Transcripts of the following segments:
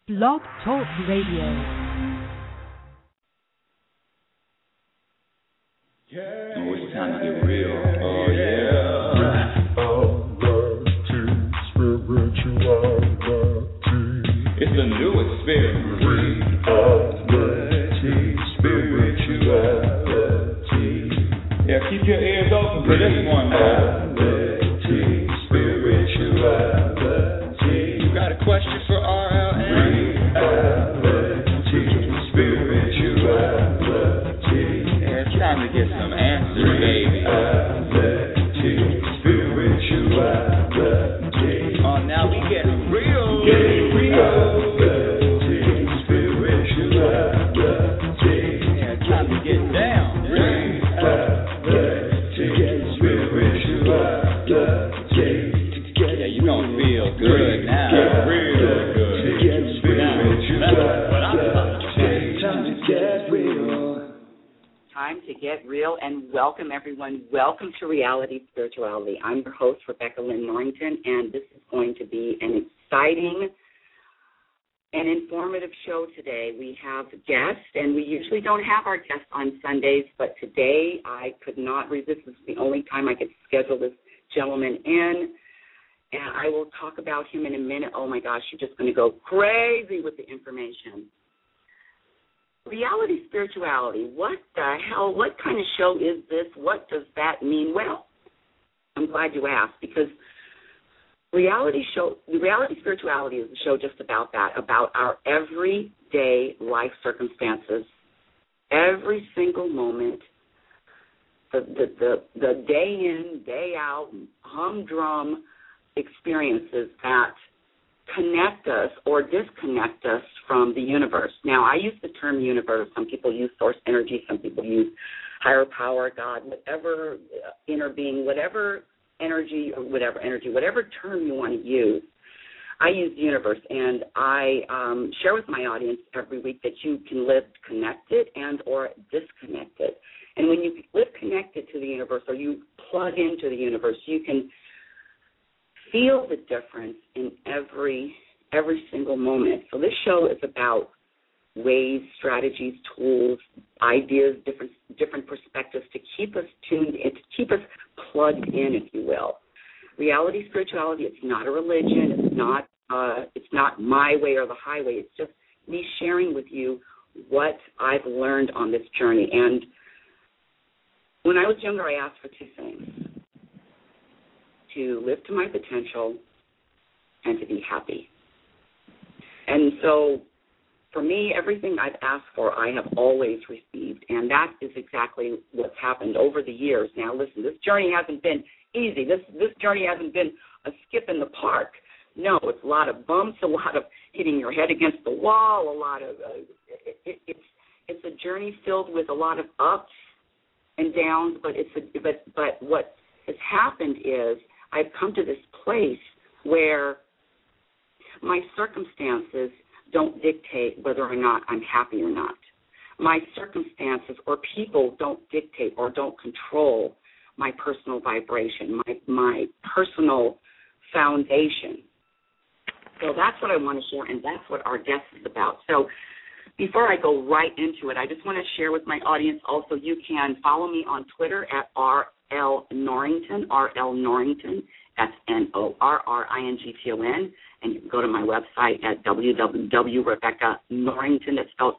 Blog Talk Radio. Oh, it's time to get real. Oh, yeah. It's a new experience. Yeah, keep your ears open for this one, man. You got a question for RLN? Yeah, it's time to get some answers, baby. Oh, now we get real. Yeah, it's time to get down. Yeah, you gonna feel good now. Real good. That's what I'm talking about. Time to get real. Time to get real, and welcome everyone. Welcome to Reality Spirituality. I'm your host, Rebecca Lynn Norrington, and this is going to be an exciting and informative show today. We have guests, and we usually don't have our guests on Sundays, but today I could not resist. This is the only time I could schedule this gentleman in, and I will talk about him in a minute. Oh, my gosh, you're just going to go crazy with the information. Reality Spirituality, what the hell, what kind of show is this? What does that mean? Well, I'm glad you asked, because Reality Spirituality is a show just about that, about our everyday life circumstances, every single moment, the day in, day out, humdrum experiences that connect us or disconnect us from the universe. Now, I use the term universe. Some people use source energy. Some people use higher power, God, whatever inner being, whatever energy or whatever term you want to use. I use the universe, and I share with my audience every week that you can live connected and or disconnected. And when you live connected to the universe or you plug into the universe, you can feel the difference in every single moment. So this show is about ways, strategies, tools, ideas, different perspectives to keep us tuned and to keep us plugged in, if you will. Reality Spirituality, it's not a religion. It's not my way or the highway. It's just me sharing with you what I've learned on this journey. And when I was younger, I asked for two things: to live to my potential and to be happy. And so for me, everything I've asked for, I have always received, and that is exactly what's happened over the years. Now, listen, this journey hasn't been easy. This journey hasn't been a skip in the park. No, it's a lot of bumps, a lot of hitting your head against the wall, a lot of it's a journey filled with a lot of ups and downs. But but what has happened is I've come to this place where my circumstances don't dictate whether or not I'm happy or not. My circumstances or people don't dictate or don't control my personal vibration, my personal foundation. So that's what I want to share, and that's what our guest is about. So before I go right into it, I just want to share with my audience also, you can follow me on Twitter at RL Norrington, that's NORRINGTON, and you can go to my website at www.RebeccaNorrington, that's spelled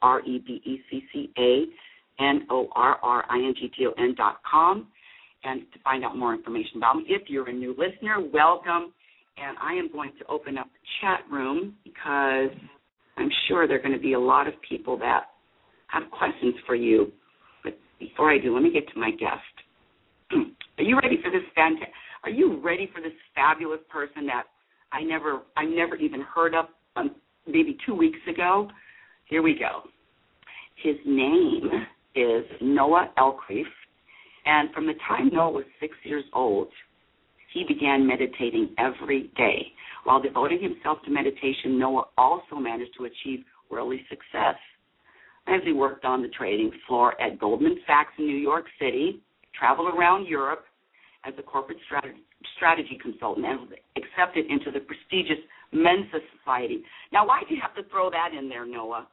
RebeccaNorrington.com, and to find out more information about me. If you're a new listener, welcome, and I am going to open up the chat room because I'm sure there are going to be a lot of people that have questions for you. But before I do, let me get to my guest. Are you ready for this Are you ready for this fabulous person that I never even heard of maybe 2 weeks ago? Here we go. His name is Noah Elkrief, and from the time Noah was 6 years old, he began meditating every day. While devoting himself to meditation, Noah also managed to achieve worldly success as he worked on the trading floor at Goldman Sachs in New York City, traveled around Europe as a corporate strategy consultant, and was accepted into the prestigious Mensa Society. Now, why do you have to throw that in there, Noah?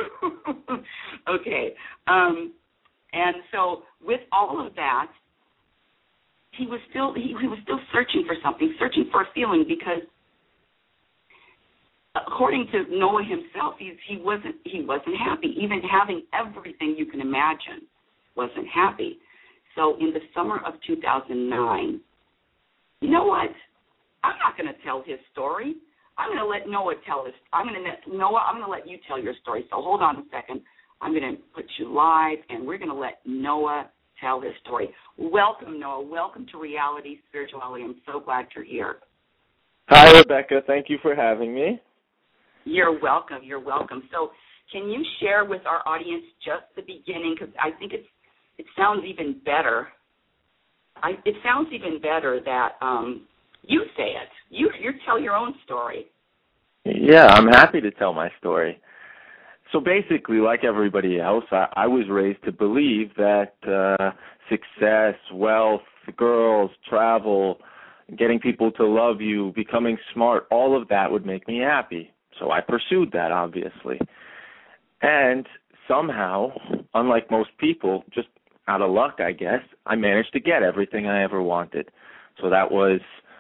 Okay. And so with all of that, he was still searching for something, searching for a feeling, because according to Noah himself, he wasn't happy. Even having everything you can imagine, wasn't happy. So in the summer of 2009, you know what? I'm not going to tell his story. I'm going to let Noah tell his. Noah, I'm going to let you tell your story. So hold on a second. I'm going to put you live, and we're going to let Noah tell his story. Welcome, Noah. Welcome to Reality Spirituality. I'm so glad you're here. Hi, Rebecca. Thank you for having me. You're welcome. You're welcome. So can you share with our audience just the beginning? Because I think it sounds even better. It sounds even better that you say it. You tell your own story. Yeah, I'm happy to tell my story. So basically, like everybody else, I was raised to believe that success, wealth, girls, travel, getting people to love you, becoming smart, all of that would make me happy. So I pursued that, obviously. And somehow, unlike most people, just out of luck, I guess, I managed to get everything I ever wanted. So that was,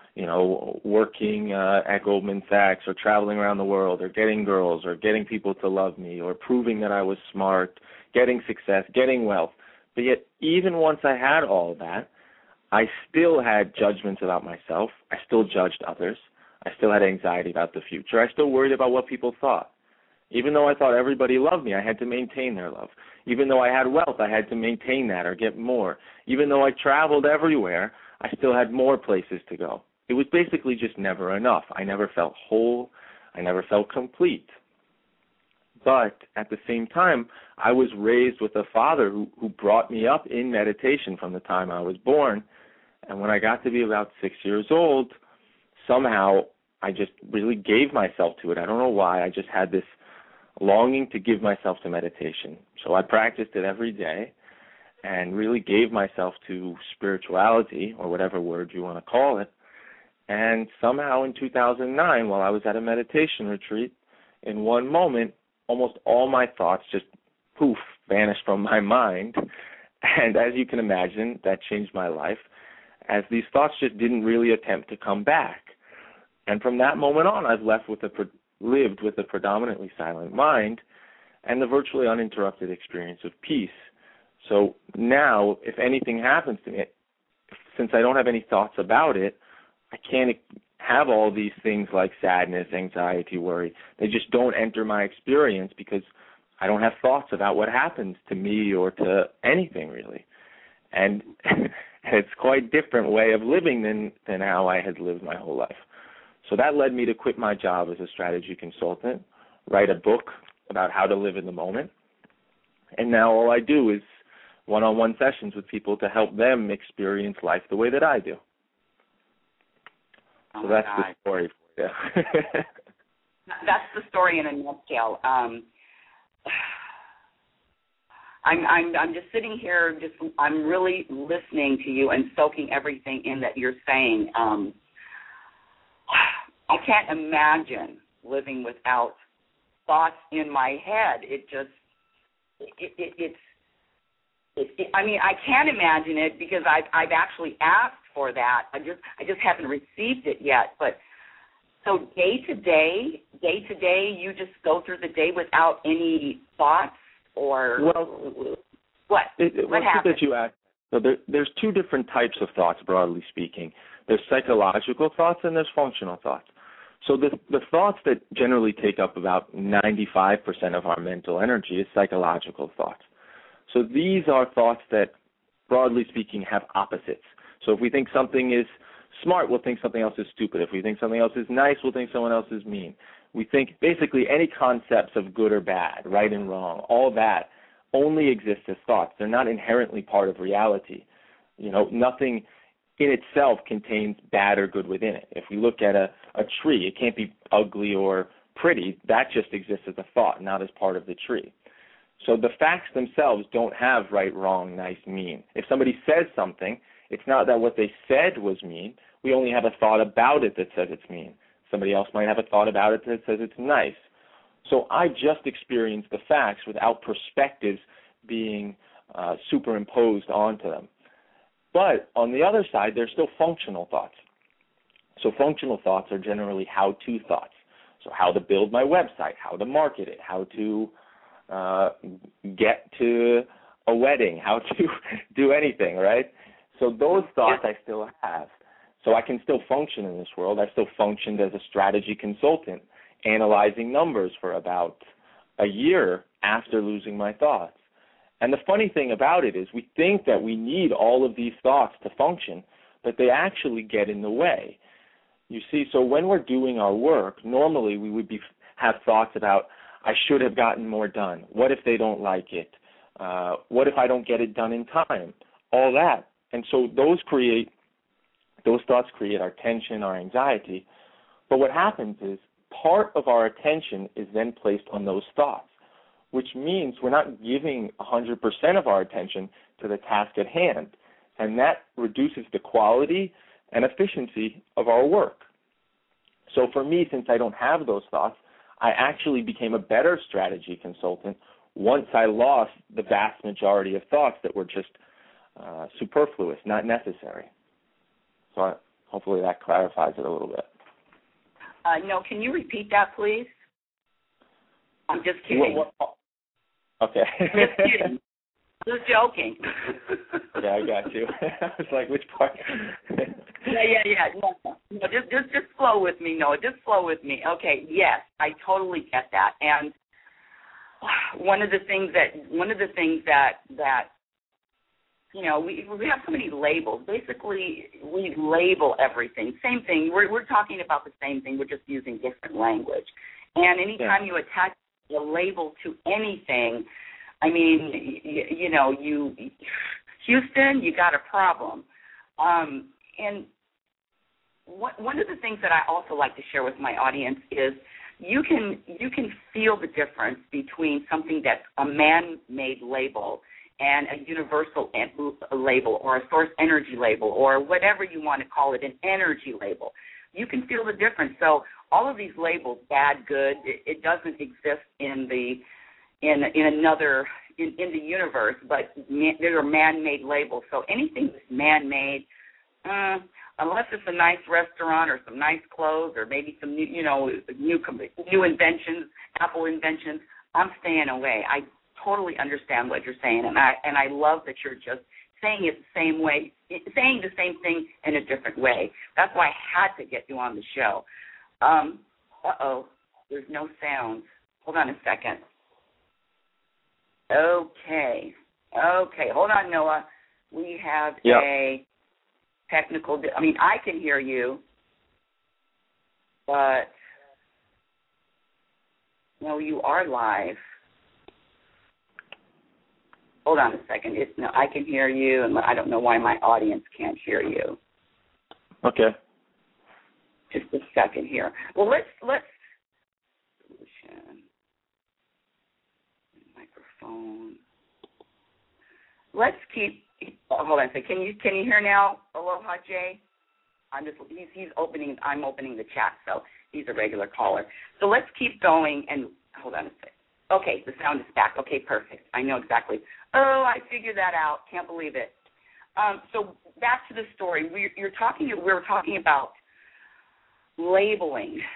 working at Goldman Sachs, or traveling around the world, or getting girls, or getting people to love me, or proving that I was smart, getting success, getting wealth. But yet, even once I had all that, I still had judgments about myself. I still judged others. I still had anxiety about the future. I still worried about what people thought. Even though I thought everybody loved me, I had to maintain their love. Even though I had wealth, I had to maintain that or get more. Even though I traveled everywhere, I still had more places to go. It was basically just never enough. I never felt whole. I never felt complete. But at the same time, I was raised with a father who brought me up in meditation from the time I was born. And when I got to be about 6 years old, somehow I just really gave myself to it. I don't know why. I just had this longing to give myself to meditation. So I practiced it every day and really gave myself to spirituality, or whatever word you want to call it. And somehow in 2009, while I was at a meditation retreat, in one moment, almost all my thoughts just, poof, vanished from my mind. And as you can imagine, that changed my life, as these thoughts just didn't really attempt to come back. And from that moment on, I've lived with a predominantly silent mind and the virtually uninterrupted experience of peace. So now, if anything happens to me, since I don't have any thoughts about it, I can't have all these things like sadness, anxiety, worry. They just don't enter my experience because I don't have thoughts about what happens to me or to anything, really. And it's quite a different way of living than how I had lived my whole life. So that led me to quit my job as a strategy consultant, write a book about how to live in the moment. And now all I do is one-on-one sessions with people to help them experience life the way that I do. So that's the story for you. That's the story in a nutshell. I'm just sitting here, I'm really listening to you and soaking everything in that you're saying. I can't imagine living without thoughts in my head. I can't imagine it because I've actually asked for that. I just haven't received it yet. But so day to day, you just go through the day without any thoughts, or what? What happens? That you ask. So there's two different types of thoughts, broadly speaking. There's psychological thoughts and there's functional thoughts. So the thoughts that generally take up about 95% of our mental energy is psychological thoughts. So these are thoughts that, broadly speaking, have opposites. So if we think something is smart, we'll think something else is stupid. If we think something else is nice, we'll think someone else is mean. We think basically any concepts of good or bad, right and wrong, all that only exists as thoughts. They're not inherently part of reality. Nothing in itself contains bad or good within it. If we look at a tree, it can't be ugly or pretty. That just exists as a thought, not as part of the tree. So the facts themselves don't have right, wrong, nice, mean. If somebody says something, it's not that what they said was mean. We only have a thought about it that says it's mean. Somebody else might have a thought about it that says it's nice. So I just experience the facts without perspectives being superimposed onto them. But on the other side, there's still functional thoughts. So functional thoughts are generally how-to thoughts. So how to build my website, how to market it, how to get to a wedding, how to do anything, right? So those thoughts I still have. So I can still function in this world. I still functioned as a strategy consultant, analyzing numbers for about a year after losing my thoughts. And the funny thing about it is we think that we need all of these thoughts to function, but they actually get in the way. You see, so when we're doing our work, normally we would have thoughts about, I should have gotten more done. What if they don't like it? What if I don't get it done in time? All that. And so those thoughts create our tension, our anxiety. But what happens is part of our attention is then placed on those thoughts, which means we're not giving 100% of our attention to the task at hand. And that reduces the quality and efficiency of our work. So for me, since I don't have those thoughts, I actually became a better strategy consultant once I lost the vast majority of thoughts that were just superfluous, not necessary. So hopefully that clarifies it a little bit. No, can you repeat that, please? I'm just kidding. Okay. Just kidding. Just joking. Yeah, I got you. I was like, which part? Yeah. No, just flow with me, Noah. Just flow with me. Okay, yes, I totally get that. And one of the things that you know, we have so many labels. Basically, we label everything. Same thing. We're talking about the same thing. We're just using different language. And anytime you attach a label to anything, I mean, Houston, you got a problem. And one of the things that I also like to share with my audience is you can feel the difference between something that's a man-made label and a universal label or a source energy label or whatever you want to call it, an energy label. You can feel the difference. So all of these labels, bad, good, it doesn't exist in the universe, but they're man-made labels. So anything that's man-made, unless it's a nice restaurant or some nice clothes or maybe some new inventions, Apple inventions, I'm staying away. I totally understand what you're saying, and I love that you're just saying it the same way, saying the same thing in a different way. That's why I had to get you on the show. There's no sound. Hold on a second. Okay, hold on, Noah. We have a technical, I can hear you, but no, you are live. Hold on a second. I can hear you, and I don't know why my audience can't hear you. Okay. Just a second here. Well, let's solution microphone. Let's keep. Hold on a second. Can you hear now? Aloha, Jay. He's opening. I'm opening the chat, so he's a regular caller. So let's keep going. And hold on a second. Okay, the sound is back. Okay, perfect. I know exactly. Oh, I figured that out. Can't believe it. So back to the story. We were talking about labeling.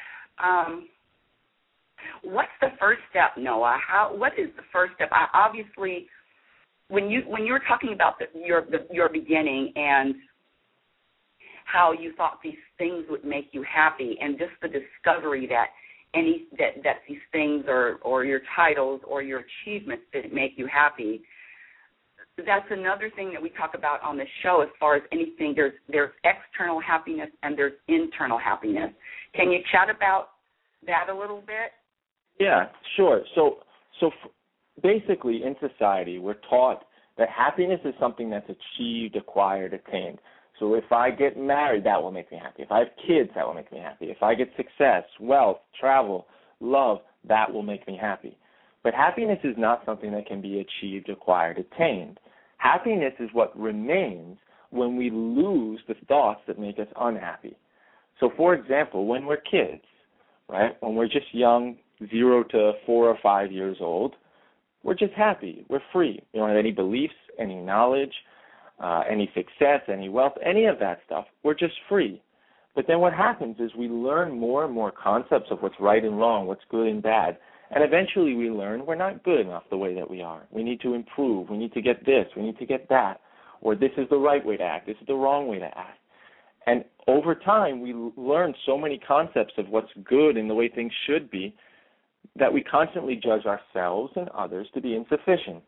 What's the first step, Noah? What is the first step? Obviously, when you were talking about your beginning and how you thought these things would make you happy, and just the discovery that these things or your titles or your achievements didn't make you happy. That's another thing that we talk about on the show as far as anything. There's external happiness and there's internal happiness. Can you chat about that a little bit? Yeah, sure. So basically in society we're taught that happiness is something that's achieved, acquired, attained. So if I get married, that will make me happy. If I have kids, that will make me happy. If I get success, wealth, travel, love, that will make me happy. But happiness is not something that can be achieved, acquired, attained. Happiness is what remains when we lose the thoughts that make us unhappy. So, for example, when we're kids, right, when we're just young, 0 to 4 or 5 years old, we're just happy. We're free. We don't have any beliefs, any knowledge, any success, any wealth, any of that stuff. We're just free. But then what happens is we learn more and more concepts of what's right and wrong, what's good and bad. And eventually we learn we're not good enough the way that we are. We need to improve. We need to get this. We need to get that. Or this is the right way to act. This is the wrong way to act. And over time, we learn so many concepts of what's good and the way things should be that we constantly judge ourselves and others to be insufficient.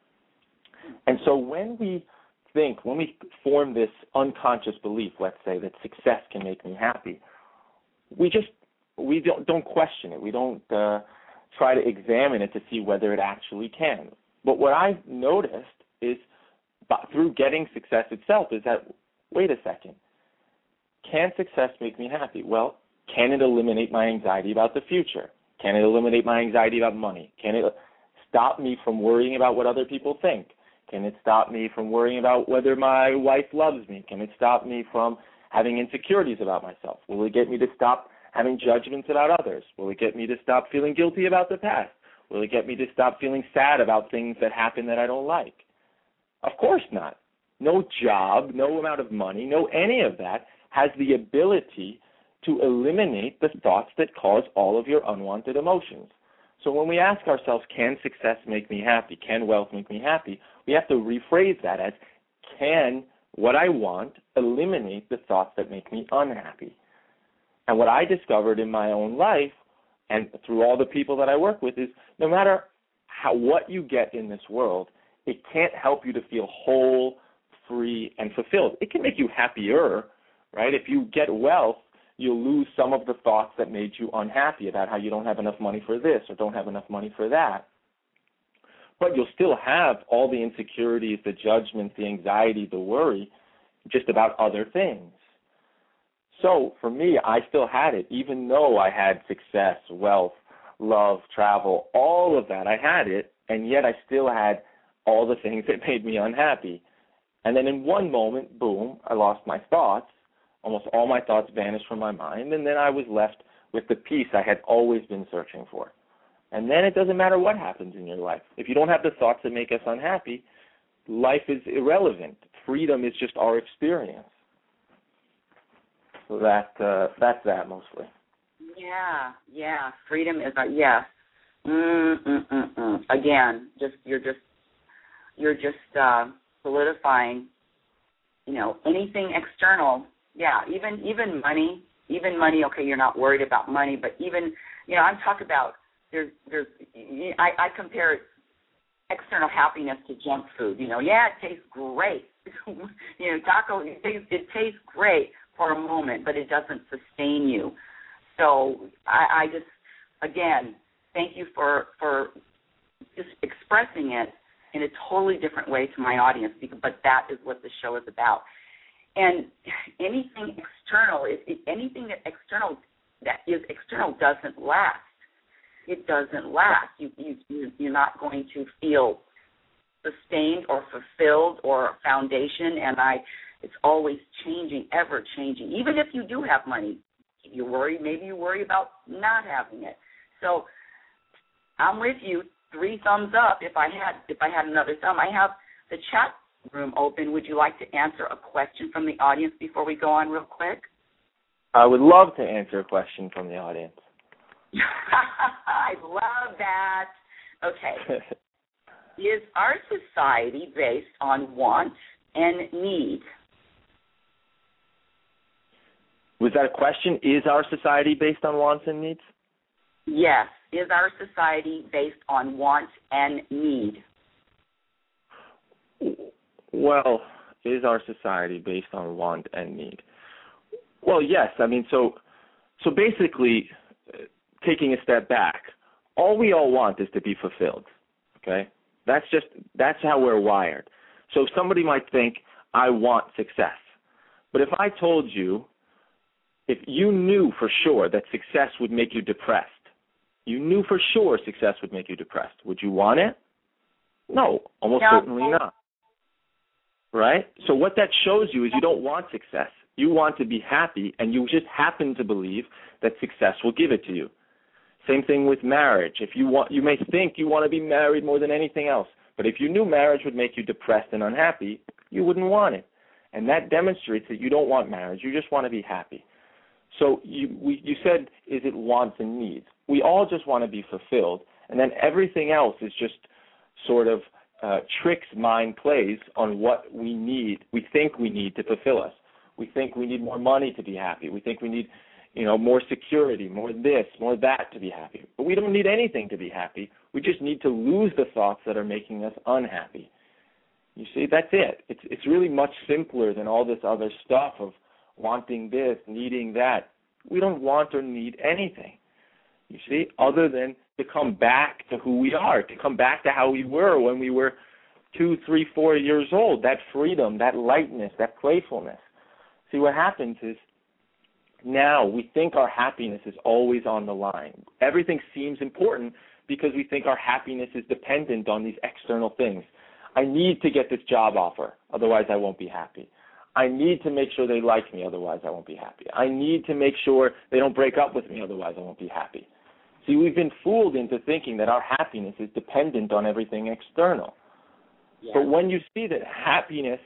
And so when we form this unconscious belief, let's say, that success can make me happy, we don't question it. We don't try to examine it to see whether it actually can. But what I've noticed is, through getting success itself, is that, wait a second, can success make me happy? Well, can it eliminate my anxiety about the future? Can it eliminate my anxiety about money? Can it stop me from worrying about what other people think? Can it stop me from worrying about whether my wife loves me? Can it stop me from having insecurities about myself? Will it get me to stop having judgments about others? Will it get me to stop feeling guilty about the past? Will it get me to stop feeling sad about things that happen that I don't like? Of course not. No job, no amount of money, no any of that has the ability to eliminate the thoughts that cause all of your unwanted emotions. So when we ask ourselves, can success make me happy? Can wealth make me happy? We have to rephrase that as, can what I want eliminate the thoughts that make me unhappy? And what I discovered in my own life and through all the people that I work with is, no matter what you get in this world, it can't help you to feel whole, free, and fulfilled. It can make you happier, right? If you get wealth, you'll lose some of the thoughts that made you unhappy about how you don't have enough money for this or don't have enough money for that. But you'll still have all the insecurities, the judgments, the anxiety, the worry, just about other things. So for me, I still had it, even though I had success, wealth, love, travel, all of that. I had it, and yet I still had all the things that made me unhappy. And then in one moment, boom, I lost my thoughts. Almost all my thoughts vanished from my mind, and then I was left with the peace I had always been searching for. And then it doesn't matter what happens in your life. If you don't have the thoughts that make us unhappy, life is irrelevant. Freedom is just our experience. So that's that mostly. Yeah. Freedom is yes. Again, you're just solidifying. Anything external. Yeah, even money. Okay, you're not worried about money, but even I'm talking about I compare external happiness to junk food. It tastes great. Taco, it tastes great for a moment, but it doesn't sustain you. So I just, again, thank you for just expressing it in a totally different way to my audience, but that is what the show is about. And anything external, anything that is external doesn't last. It doesn't last. You're not going to feel sustained or fulfilled or a foundation, and it's always changing, ever changing. Even if you do have money, maybe you worry about not having it. So I'm with you. 3 thumbs up if I had another thumb. I have the chat room open. Would you like to answer a question from the audience before we go on real quick? I would love to answer a question from the audience. I love that. Okay. Is our society based on want and need? Was that a question? Is our society based on wants and needs? Yes. Is our society based on want and need? Well, is our society based on want and need? Well, yes. I mean, so basically, taking a step back, all we all want is to be fulfilled, okay? That's how we're wired. So somebody might think, I want success. But if I told you, if you knew for sure that success would make you depressed, you knew for sure success would make you depressed, would you want it? No, almost certainly not. Right? So what that shows you is you don't want success. You want to be happy, and you just happen to believe that success will give it to you. Same thing with marriage. If you may think you want to be married more than anything else, but if you knew marriage would make you depressed and unhappy, you wouldn't want it. And that demonstrates that you don't want marriage. You just want to be happy. So you said, is it wants and needs? We all just want to be fulfilled, and then everything else is just sort of tricks mind plays on what we need. We think we need to fulfill us. We think we need more money to be happy. We think we need, more security, more this, more that to be happy. But we don't need anything to be happy. We just need to lose the thoughts that are making us unhappy. You see, that's it. It's really much simpler than all this other stuff of wanting this, needing that. We don't want or need anything, you see, other than to come back to who we are, to come back to how we were when we were 2, 3, 4 years old, that freedom, that lightness, that playfulness. See, what happens is now we think our happiness is always on the line. Everything seems important because we think our happiness is dependent on these external things. I need to get this job offer, otherwise I won't be happy. I need to make sure they like me, otherwise I won't be happy. I need to make sure they don't break up with me, otherwise I won't be happy. See, we've been fooled into thinking that our happiness is dependent on everything external. Yeah. But when you see that happiness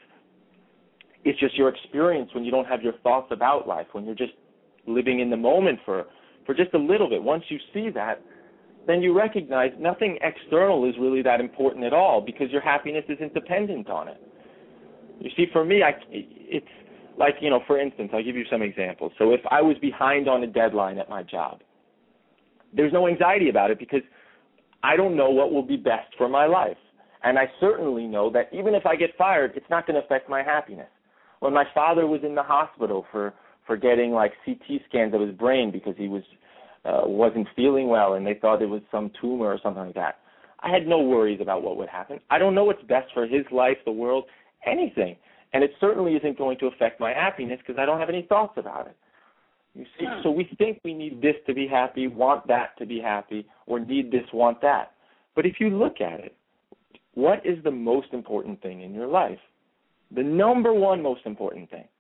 is just your experience when you don't have your thoughts about life, when you're just living in the moment for just a little bit, once you see that, then you recognize nothing external is really that important at all because your happiness isn't dependent on it. You see, for me, it's like, for instance, I'll give you some examples. So if I was behind on a deadline at my job, there's no anxiety about it because I don't know what will be best for my life. And I certainly know that even if I get fired, it's not going to affect my happiness. When my father was in the hospital for getting like CT scans of his brain because he wasn't feeling well and they thought it was some tumor or something like that, I had no worries about what would happen. I don't know what's best for his life, the world, anything. And it certainly isn't going to affect my happiness because I don't have any thoughts about it. You see, so we think we need this to be happy, want that to be happy, or need this, want that. But if you look at it, what is the most important thing in your life? The number one most important thing.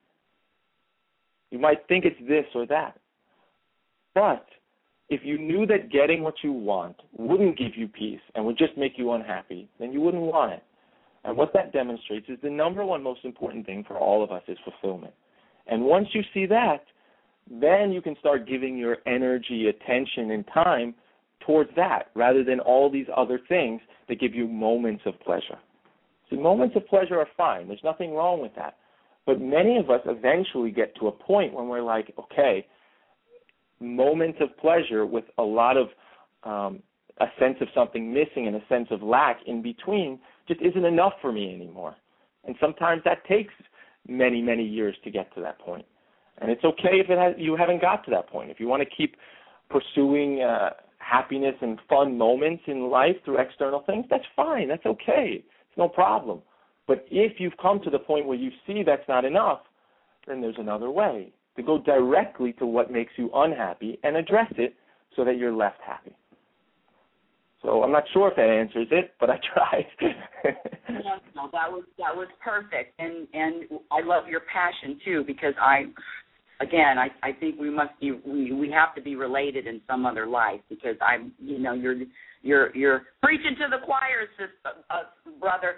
You might think it's this or that. But if you knew that getting what you want wouldn't give you peace and would just make you unhappy, then you wouldn't want it. And what that demonstrates is the number one most important thing for all of us is fulfillment. And once you see that, then you can start giving your energy, attention, and time towards that rather than all these other things that give you moments of pleasure. See, moments of pleasure are fine. There's nothing wrong with that. But many of us eventually get to a point when we're like, okay, moments of pleasure with a lot of a sense of something missing and a sense of lack in between just isn't enough for me anymore. And sometimes that takes many, many years to get to that point. And it's okay if you haven't got to that point. If you want to keep pursuing happiness and fun moments in life through external things, that's fine. That's okay. It's no problem. But if you've come to the point where you see that's not enough, then there's another way to go directly to what makes you unhappy and address it so that you're left happy. So I'm not sure if that answers it, but I tried. No, that was perfect, and I love your passion too, because I think we have to be related in some other life, because you're preaching to the choir, brother.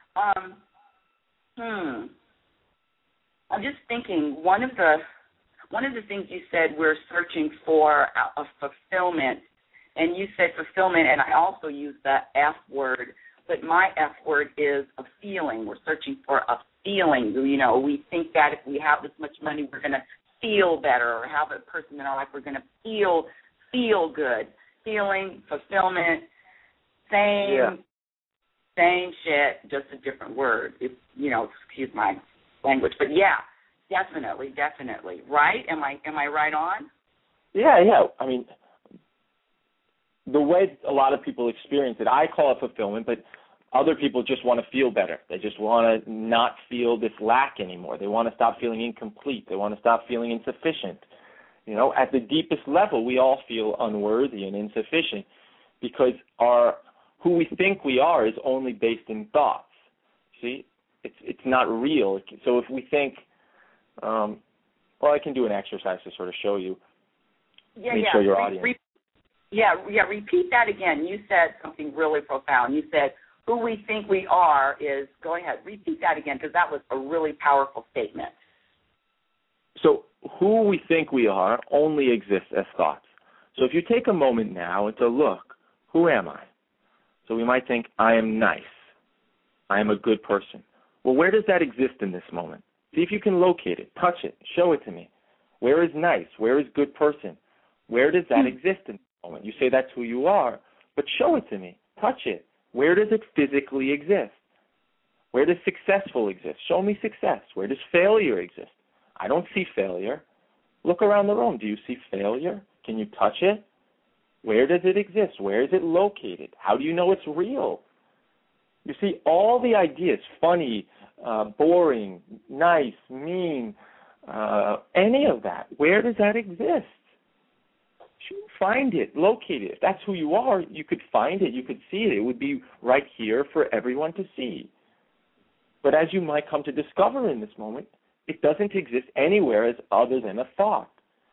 I'm just thinking one of the things you said, we're searching for a fulfillment. And you said fulfillment, and I also used the F word, but my F word is a feeling. We're searching for a feeling. We think that if we have this much money, we're going to feel better, or have a person in our life, we're going to feel good. Feeling, fulfillment, same shit, just a different word. Excuse my language, but yeah, definitely. Right? Am I right on? Yeah. I mean, the way a lot of people experience it, I call it fulfillment, but other people just want to feel better. They just want to not feel this lack anymore. They want to stop feeling incomplete. They want to stop feeling insufficient. At the deepest level, we all feel unworthy and insufficient because who we think we are is only based in thoughts. See, it's not real. So if we think, Well, I can do an exercise to sort of show you. Show your audience. Repeat that again. You said something really profound. You said who we think we are is, go ahead, repeat that again, because that was a really powerful statement. So who we think we are only exists as thoughts. So if you take a moment now and to look, who am I? So we might think, I am nice. I am a good person. Well, where does that exist in this moment? See if you can locate it, touch it, show it to me. Where is nice? Where is good person? Where does that exist in this moment? You say that's who you are, but show it to me, touch it. Where does it physically exist? Where does successful exist? Show me success. Where does failure exist? I don't see failure. Look around the room. Do you see failure? Can you touch it? Where does it exist? Where is it located? How do you know it's real? You see, all the ideas, funny, boring, nice, mean, any of that, where does that exist? Find it, locate it. If that's who you are, you could find it, you could see it. It would be right here for everyone to see. But as you might come to discover in this moment, it doesn't exist anywhere as other than a thought.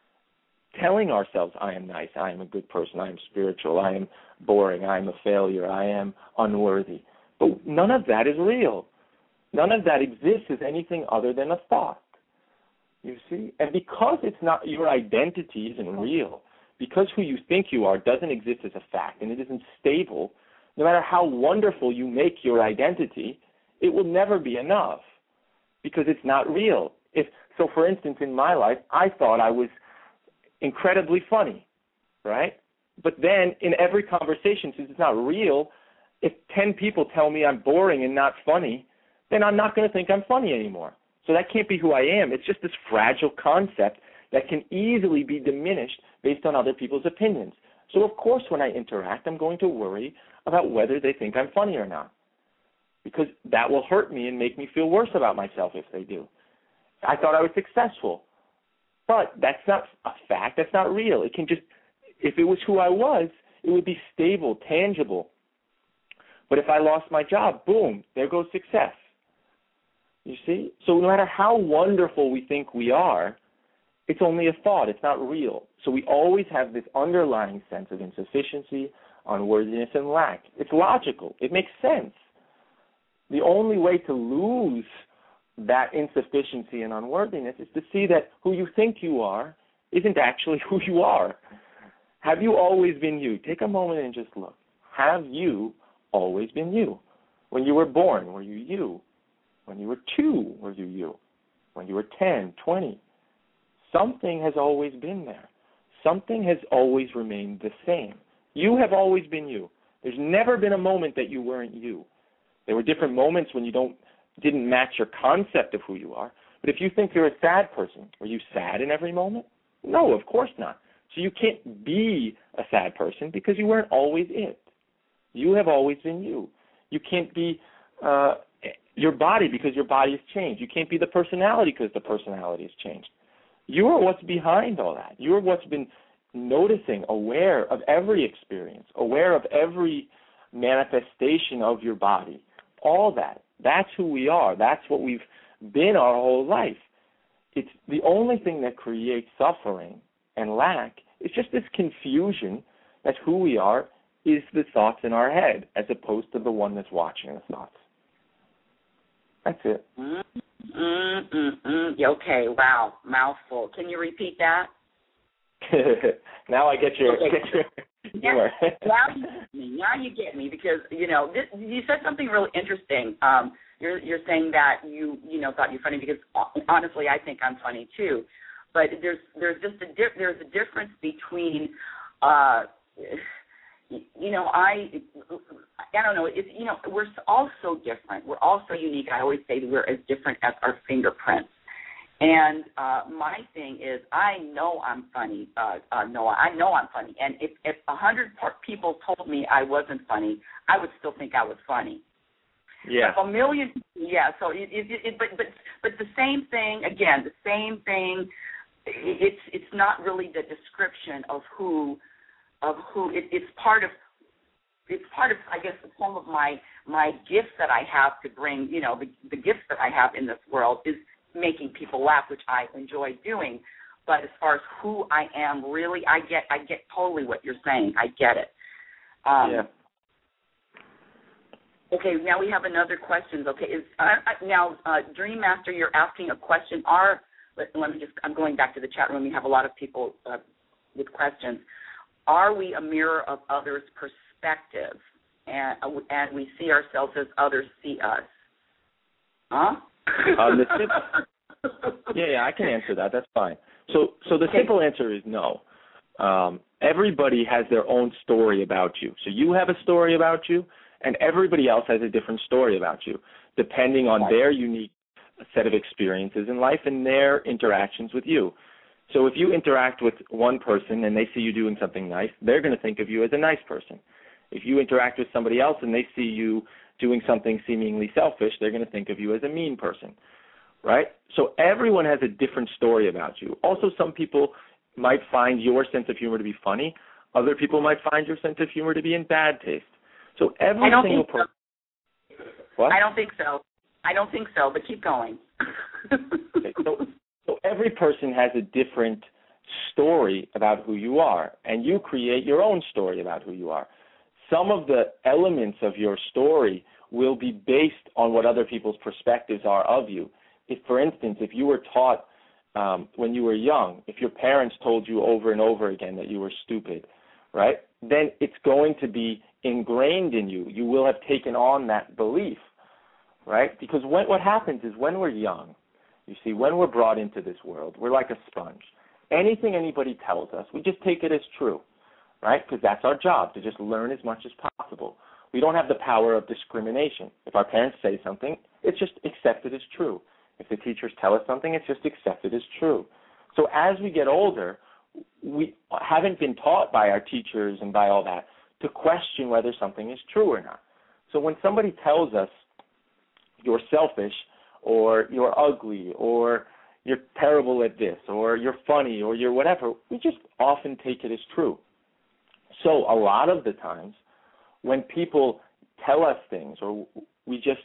Telling ourselves, I am nice, I am a good person, I am spiritual, I am boring, I am a failure, I am unworthy. But none of that is real. None of that exists as anything other than a thought. You see? And because it's not, your identity isn't real, because who you think you are doesn't exist as a fact and it isn't stable, no matter how wonderful you make your identity, it will never be enough because it's not real. So, for instance, in my life, I thought I was incredibly funny, right? But then in every conversation, since it's not real, if 10 people tell me I'm boring and not funny, then I'm not going to think I'm funny anymore. So that can't be who I am. It's just this fragile concept that can easily be diminished based on other people's opinions. So, of course, when I interact, I'm going to worry about whether they think I'm funny or not, because that will hurt me and make me feel worse about myself if they do. I thought I was successful, but that's not a fact. That's not real. It can just, if it was who I was, it would be stable, tangible. But if I lost my job, boom, there goes success. You see? So no matter how wonderful we think we are, it's only a thought. It's not real. So we always have this underlying sense of insufficiency, unworthiness, and lack. It's logical. It makes sense. The only way to lose that insufficiency and unworthiness is to see that who you think you are isn't actually who you are. Have you always been you? Take a moment and just look. Have you always been you? When you were born, were you you? When you were 2, were you you? When you were 10, 20? Something has always been there. Something has always remained the same. You have always been you. There's never been a moment that you weren't you. There were different moments when you didn't match your concept of who you are. But if you think you're a sad person, were you sad in every moment? No, of course not. So you can't be a sad person because you weren't always it. You have always been you. You can't be your body because your body has changed. You can't be the personality because the personality has changed. You are what's behind all that. You are what's been noticing, aware of every experience, aware of every manifestation of your body. All that. That's who we are. That's what we've been our whole life. It's the only thing that creates suffering and lack is just this confusion that who we are is the thoughts in our head as opposed to the one that's watching the thoughts. That's it. Okay, wow, mouthful. Can you repeat that? Now I get your humor. Now you get me because, you said something really interesting. You're saying that you thought you're funny because honestly I think I'm funny too. But there's a difference between I don't know. We're all so different. We're all so unique. I always say that we're as different as our fingerprints. And my thing is, I know I'm funny, Noah. I know I'm funny. And if 100 people told me I wasn't funny, I would still think I was funny. Yeah. If a million, yeah. So but the same thing again. The same thing. It's not really the description of who. It's part of I guess some of my gifts that I have to bring. The gifts that I have in this world is making people laugh, which I enjoy doing. But as far as who I am, really, I get totally what you're saying. I get it. Yeah. Okay, now we have another question. Okay, Dream Master, you're asking a question. I'm going back to the chat room. We have a lot of people with questions. Are we a mirror of others' perspective, and we see ourselves as others see us? Huh? Yeah, I can answer that. That's fine. So the simple answer is no. Everybody has their own story about you. So you have a story about you, and everybody else has a different story about you, depending on their unique set of experiences in life and their interactions with you. So if you interact with one person and they see you doing something nice, they're going to think of you as a nice person. If you interact with somebody else and they see you doing something seemingly selfish, they're going to think of you as a mean person, right? So everyone has a different story about you. Also, some people might find your sense of humor to be funny. Other people might find your sense of humor to be in bad taste. So every single person. What? I don't think so, but keep going. Okay, so every person has a different story about who you are, and you create your own story about who you are. Some of the elements of your story will be based on what other people's perspectives are of you. If, for instance, if you were taught when you were young, if your parents told you over and over again that you were stupid, right, then it's going to be ingrained in you. You will have taken on that belief, right? Because what happens is when we're young, you see, when we're brought into this world, we're like a sponge. Anything anybody tells us, we just take it as true, right? Because that's our job, to just learn as much as possible. We don't have the power of discrimination. If our parents say something, it's just accepted as true. If the teachers tell us something, it's just accepted as true. So as we get older, we haven't been taught by our teachers and by all that to question whether something is true or not. So when somebody tells us you're selfish or you're ugly or you're terrible at this or you're funny or you're whatever, we just often take it as true. So a lot of the times when people tell us things, or we just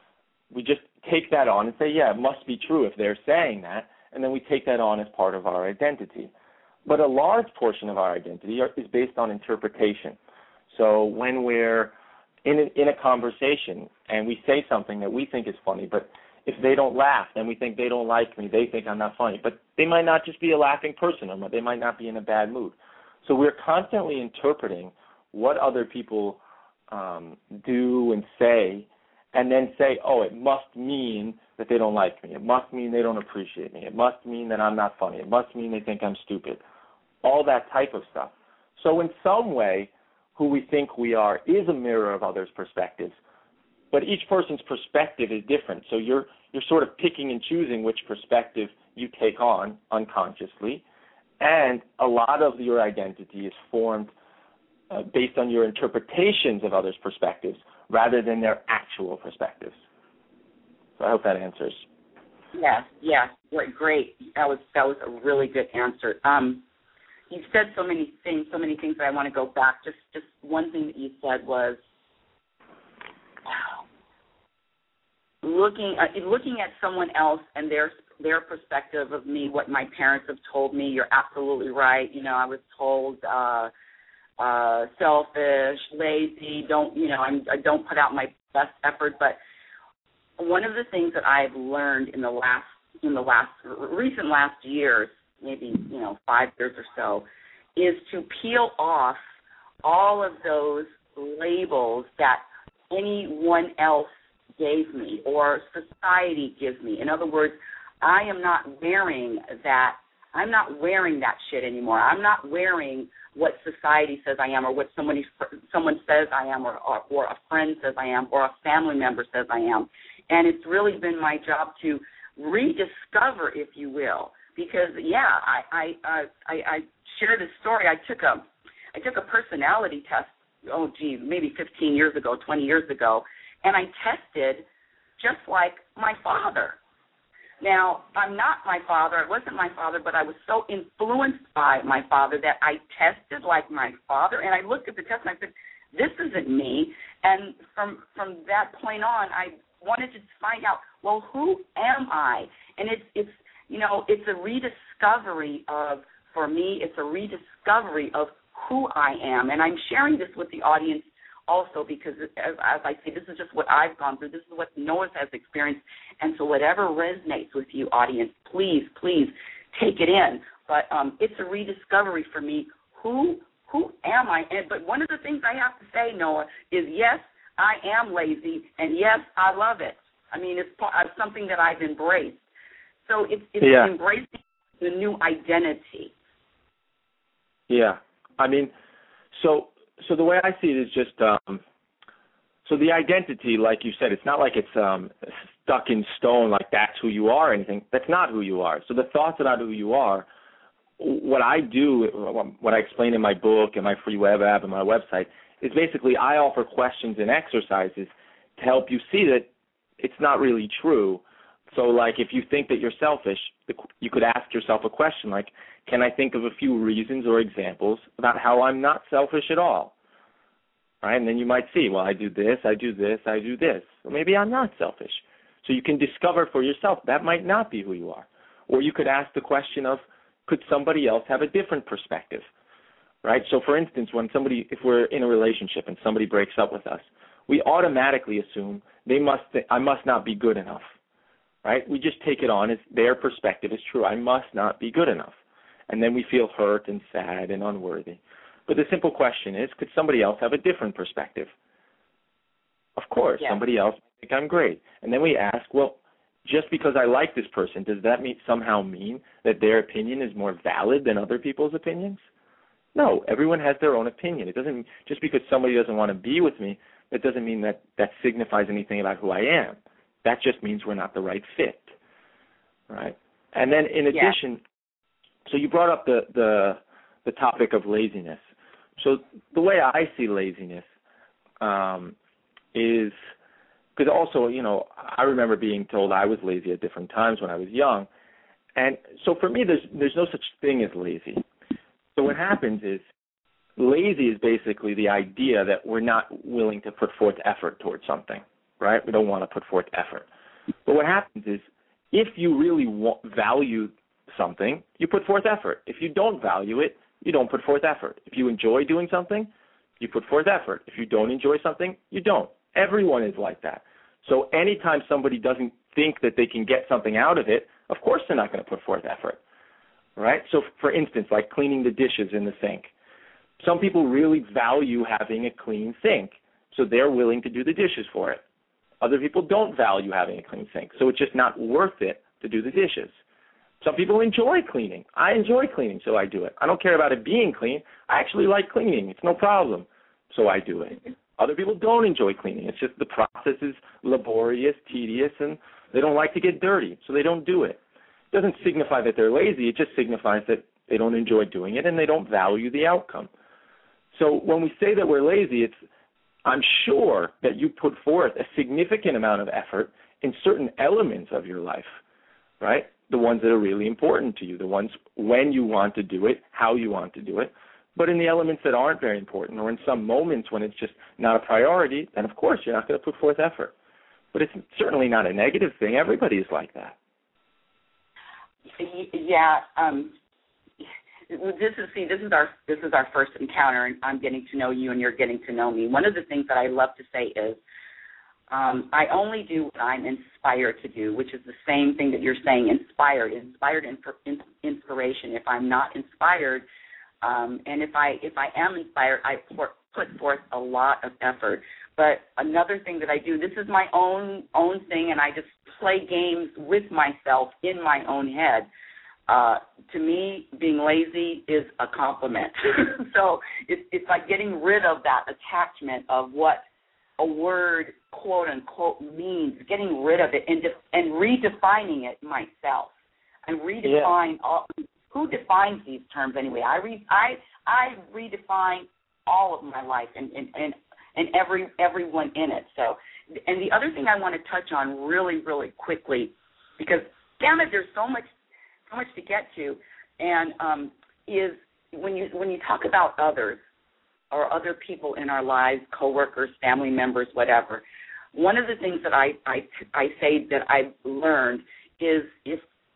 take that on and say, yeah, it must be true if they're saying that, and then we take that on as part of our identity. But a large portion of our identity is based on interpretation. So when we're in a conversation and we say something that we think is funny, but if they don't laugh, then we think they don't like me, they think I'm not funny. But they might not just be a laughing person, or they might not be in a bad mood. So we're constantly interpreting what other people do and say, and then say, oh, it must mean that they don't like me. It must mean they don't appreciate me. It must mean that I'm not funny. It must mean they think I'm stupid. All that type of stuff. So in some way, who we think we are is a mirror of others' perspectives, but each person's perspective is different. So you're sort of picking and choosing which perspective you take on unconsciously, and a lot of your identity is formed based on your interpretations of others' perspectives rather than their actual perspectives. So I hope that answers. Yes, great. That was a really good answer. You said so many things that I want to go back. Just one thing that you said was looking at someone else and their perspective of me, what my parents have told me. You're absolutely right. I was told selfish, lazy, I don't put out my best effort. But one of the things that I've learned in the recent last years, maybe 5 years or so, is to peel off all of those labels that anyone else gave me or society gives me. In other words, I am not wearing that. I'm not wearing that shit anymore. I'm not wearing what society says I am, or what someone says I am, or a friend says I am, or a family member says I am. And it's really been my job to rediscover, if you will, because I shared a story. I took a personality test. Maybe 15 years ago, 20 years ago, and I tested just like my father. Now, I'm not my father. I wasn't my father, but I was so influenced by my father that I tested like my father, and I looked at the test and I said, this isn't me. And from that point on, I wanted to find out, well, who am I? And it's it's a rediscovery of, for me, it's a rediscovery of who I am. And I'm sharing this with the audience also because, as I say, this is just what I've gone through. This is what Noah has experienced. And so whatever resonates with you, audience, please, please take it in. But it's a rediscovery for me. Who am I? But one of the things I have to say, Noah, is yes, I am lazy, and yes, I love it. I mean, it's something that I've embraced. So it's embracing the new identity. Yeah. I mean, so the way I see it is just, so the identity, like you said, it's not like it's stuck in stone, like that's who you are or anything. That's not who you are. So the thoughts about who you are, what I do, what I explain in my book and my free web app and my website, is basically I offer questions and exercises to help you see that it's not really true. So, like, if you think that you're selfish, you could ask yourself a question like, can I think of a few reasons or examples about how I'm not selfish at all? Right? And then you might see, well, I do this, I do this, I do this. Well, maybe I'm not selfish. So you can discover for yourself that might not be who you are. Or you could ask the question of, could somebody else have a different perspective? Right? So, for instance, if we're in a relationship and somebody breaks up with us, we automatically assume I must not be good enough. Right? We just take it on as their perspective is true. I must not be good enough. And then we feel hurt and sad and unworthy. But the simple question is, could somebody else have a different perspective? Of course, somebody else might think I'm great. And then we ask, well, just because I like this person, does that somehow mean that their opinion is more valid than other people's opinions? No, everyone has their own opinion. It doesn't, just because somebody doesn't want to be with me, that doesn't mean that signifies anything about who I am. That just means we're not the right fit, right? And then in addition, so you brought up the topic of laziness. So the way I see laziness is, because also, I remember being told I was lazy at different times when I was young. And so for me, there's no such thing as lazy. So what happens is, lazy is basically the idea that we're not willing to put forth effort towards something. Right? We don't want to put forth effort. But what happens is, if you really value something, you put forth effort. If you don't value it, you don't put forth effort. If you enjoy doing something, you put forth effort. If you don't enjoy something, you don't. Everyone is like that. So anytime somebody doesn't think that they can get something out of it, of course they're not going to put forth effort. Right? So, for instance, like cleaning the dishes in the sink. Some people really value having a clean sink, so they're willing to do the dishes for it. Other people don't value having a clean sink, so it's just not worth it to do the dishes. Some people enjoy cleaning. I enjoy cleaning, so I do it. I don't care about it being clean. I actually like cleaning. It's no problem, so I do it. Other people don't enjoy cleaning. It's just the process is laborious, tedious, and they don't like to get dirty, so they don't do it. It doesn't signify that they're lazy. It just signifies that they don't enjoy doing it and they don't value the outcome. So when we say that we're lazy, I'm sure that you put forth a significant amount of effort in certain elements of your life, right? The ones that are really important to you, the ones when you want to do it, how you want to do it. But in the elements that aren't very important, or in some moments when it's just not a priority, then of course you're not going to put forth effort. But it's certainly not a negative thing. Everybody is like that. Yeah. This is our first encounter, and I'm getting to know you, and you're getting to know me. One of the things that I love to say is, I only do what I'm inspired to do, which is the same thing that you're saying, inspired inspiration. If I'm not inspired, and if I am inspired, I put forth a lot of effort. But another thing that I do, this is my own thing, and I just play games with myself in my own head. To me, being lazy is a compliment. So it's like getting rid of that attachment of what a word, quote unquote, means, getting rid of it and redefining it myself. And redefine who defines these terms anyway? I redefine all of my life and everyone in it. So, and the other thing I want to touch on really, really quickly, because damn it, there's so much to get to, and is when you talk about others or other people in our lives, coworkers, family members, whatever. One of the things that I say that I've learned is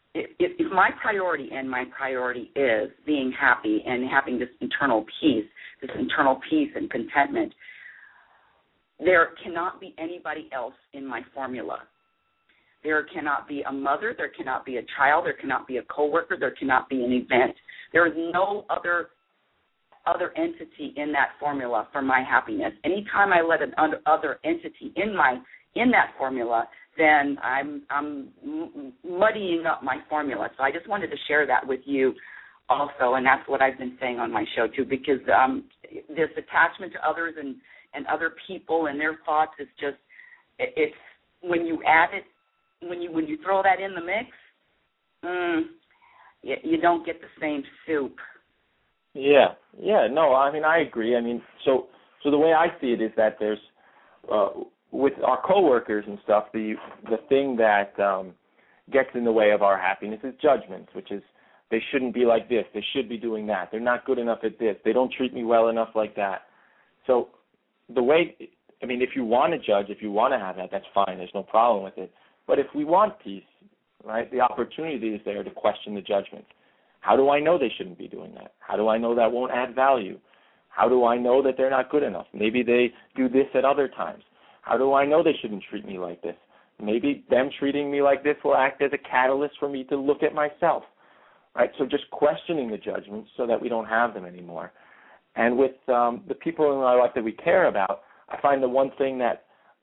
if my priority is being happy and having this internal peace and contentment, there cannot be anybody else in my formula. There cannot be a mother, there cannot be a child, there cannot be a coworker, there cannot be an event. There is no other entity in that formula for my happiness. Anytime I let an other entity in that formula, then I'm muddying up my formula. So I just wanted to share that with you also, and that's what I've been saying on my show too, because this attachment to others and other people and their thoughts is just, it's when you add it, when you throw that in the mix, you don't get the same soup. Yeah, no, I mean, I agree. I mean, so the way I see it is that there's, with our coworkers and stuff, the thing that gets in the way of our happiness is judgments, which is they shouldn't be like this, they should be doing that, they're not good enough at this, they don't treat me well enough like that. So the way, I mean, if you want to judge, if you want to have that, that's fine, there's no problem with it. But if we want peace, right, the opportunity is there to question the judgments. How do I know they shouldn't be doing that? How do I know that won't add value? How do I know that they're not good enough? Maybe they do this at other times. How do I know they shouldn't treat me like this? Maybe them treating me like this will act as a catalyst for me to look at myself, right? So just questioning the judgments so that we don't have them anymore. And with the people in our life that we care about, I find the one thing that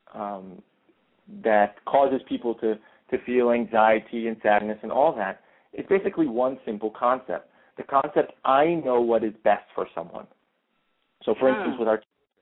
causes people to feel anxiety and sadness and all that is basically one simple concept. The concept, I know what is best for someone. So, for instance, with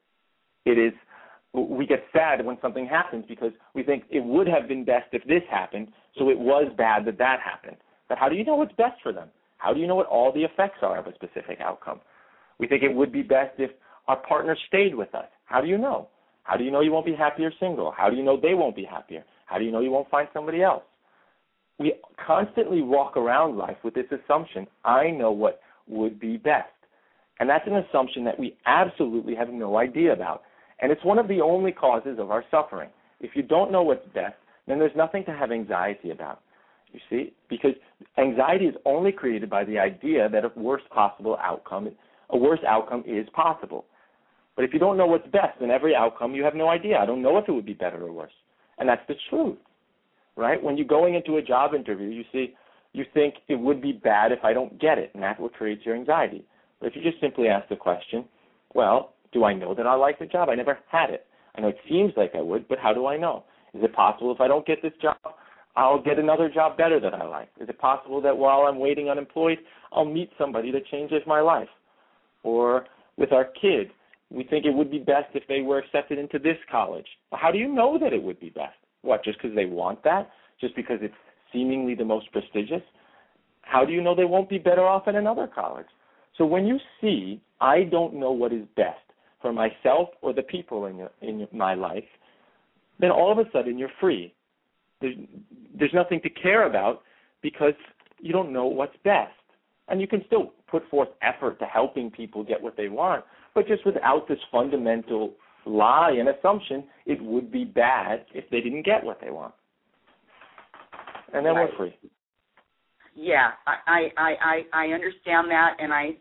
we get sad when something happens because we think it would have been best if this happened, so it was bad that happened. But how do you know what's best for them? How do you know what all the effects are of a specific outcome? We think it would be best if our partner stayed with us. How do you know? How do you know you won't be happier single? How do you know they won't be happier? How do you know you won't find somebody else? We constantly walk around life with this assumption, I know what would be best. And that's an assumption that we absolutely have no idea about. And it's one of the only causes of our suffering. If you don't know what's best, then there's nothing to have anxiety about, you see? Because anxiety is only created by the idea that a worst outcome is possible. But if you don't know what's best in every outcome, you have no idea. I don't know if it would be better or worse. And that's the truth, right? When you're going into a job interview, you think it would be bad if I don't get it, and that's what creates your anxiety. But if you just simply ask the question, well, do I know that I like the job? I never had it. I know it seems like I would, but how do I know? Is it possible if I don't get this job, I'll get another job better that I like? Is it possible that while I'm waiting unemployed, I'll meet somebody that changes my life? Or with our kids, we think it would be best if they were accepted into this college. Well, how do you know that it would be best? What, just because they want that? Just because it's seemingly the most prestigious? How do you know they won't be better off at another college? So when you see, I don't know what is best for myself or the people in my life, then all of a sudden you're free. There's nothing to care about because you don't know what's best. And you can still put forth effort to helping people get what they want, but just without this fundamental lie and assumption, it would be bad if they didn't get what they want. And then we're free. Yeah, I understand that, and I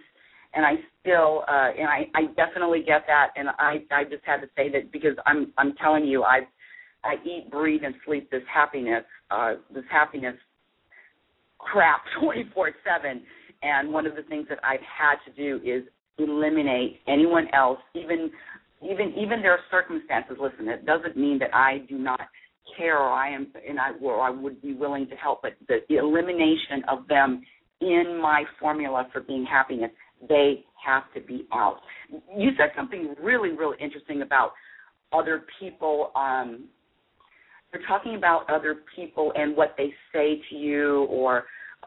definitely get that, and I just had to say that because I'm telling you, I eat, breathe, and sleep this happiness crap 24/7, and one of the things that I've had to do is eliminate anyone else, even their circumstances. Listen, it doesn't mean that I do not care or I would be willing to help, but the elimination of them in my formula for being happiness, they have to be out. You said something really, really interesting about other people. You're talking about other people and what they say to you, or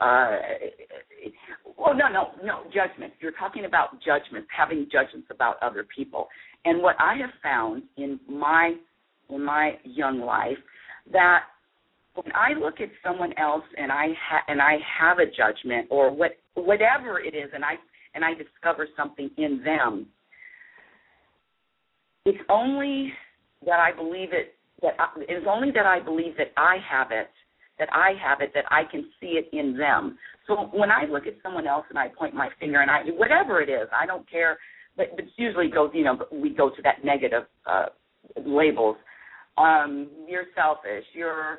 judgments. You're talking about judgments, having judgments about other people. And what I have found in my young life, that when I look at someone else and I have a judgment or whatever it is, and I discover something in them, it's only that I believe it. It's only that I believe that I have it that I have it, that I can see it in them. So when I look at someone else and I point my finger and whatever it is, I don't care, but it usually goes, we go to that negative labels. You're selfish, you're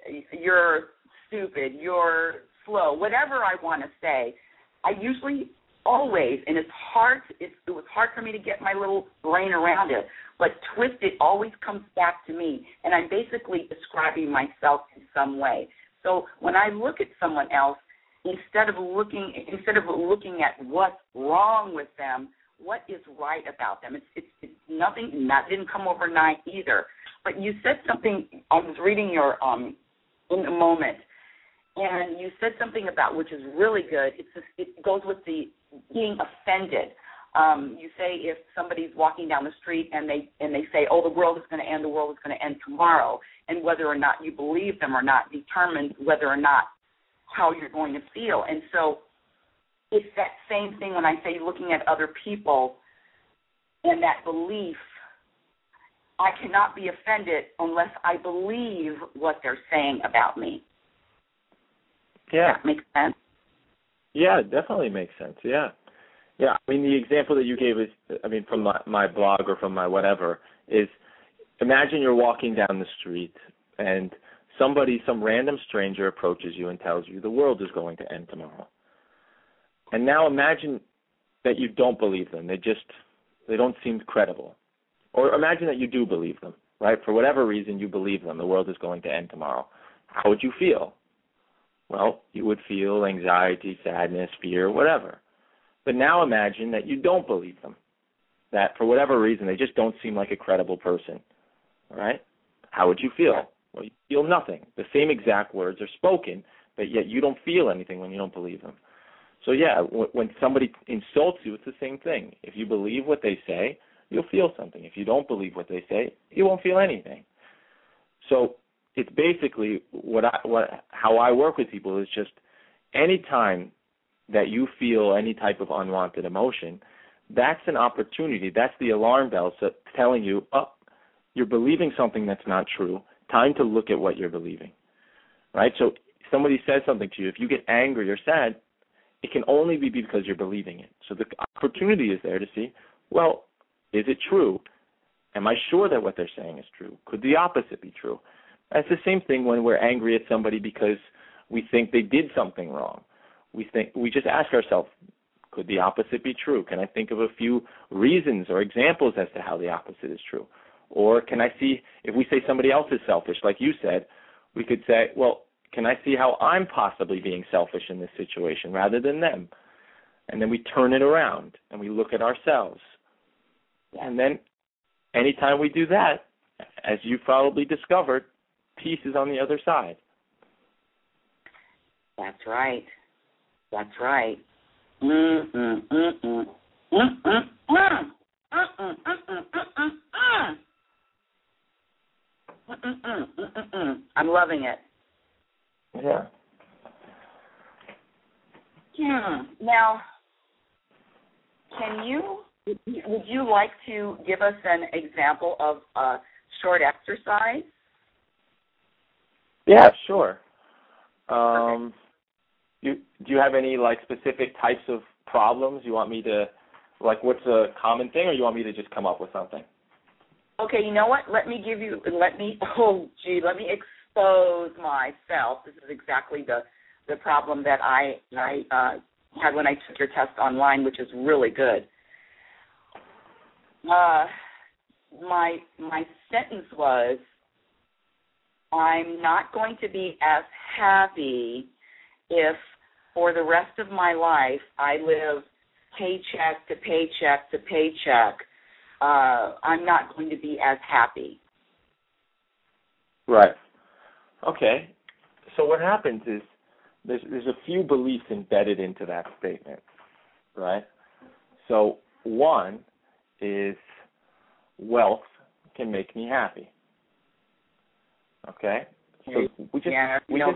stupid, you're slow, whatever I want to say. I usually always, and it was hard for me to get my little brain around it, but twisted always comes back to me, and I'm basically describing myself in some way. So when I look at someone else, instead of looking at what's wrong with them, what is right about them? It's nothing, and that didn't come overnight either. But you said something, I was reading your in a moment, and you said something about, which is really good, it goes with the being offended. You say if somebody's walking down the street and they say, oh, the world is going to end tomorrow, and whether or not you believe them or not determines whether or not how you're going to feel. And so it's that same thing when I say looking at other people and that belief. I cannot be offended unless I believe what they're saying about me. Yeah. Does that make sense? Yeah, it definitely makes sense. Yeah. Yeah, I mean, the example that you gave is, from my blog or from my whatever, is imagine you're walking down the street and some random stranger approaches you and tells you the world is going to end tomorrow. And now imagine that you don't believe them. They don't seem credible. Or imagine that you do believe them, right? For whatever reason, you believe them. The world is going to end tomorrow. How would you feel? Well, you would feel anxiety, sadness, fear, whatever. But now imagine that you don't believe them, that for whatever reason they just don't seem like a credible person, all right? How would you feel? Well, you feel nothing. The same exact words are spoken, but yet you don't feel anything when you don't believe them. So, yeah, when somebody insults you, it's the same thing. If you believe what they say, you'll feel something. If you don't believe what they say, you won't feel anything. So it's basically how I work with people is just any time that you feel any type of unwanted emotion, that's an opportunity. That's the alarm bell telling you, oh, you're believing something that's not true. Time to look at what you're believing, right? So somebody says something to you. If you get angry or sad, it can only be because you're believing it. So the opportunity is there to see, well, is it true? Am I sure that what they're saying is true? Could the opposite be true? That's the same thing when we're angry at somebody because we think they did something wrong. We just ask ourselves, could the opposite be true? Can I think of a few reasons or examples as to how the opposite is true? Or can I see, if we say somebody else is selfish, like you said, we could say, well, can I see how I'm possibly being selfish in this situation rather than them? And then we turn it around and we look at ourselves. And then anytime we do that, as you've probably discovered, peace is on the other side. That's right. That's right. I'm loving it. Yeah. Now, would you like to give us an example of a short exercise? Yeah, sure. Do you have any specific types of problems you want me to, what's a common thing, or you want me to just come up with something? Okay, you know what? Let me expose myself. This is exactly the problem that I had when I took your test online, which is really good. My sentence was, I'm not going to be as happy if for the rest of my life I live paycheck to paycheck to paycheck. I'm not going to be as happy. Right. Okay. So what happens is there's a few beliefs embedded into that statement, right? So one is wealth can make me happy. Okay. So I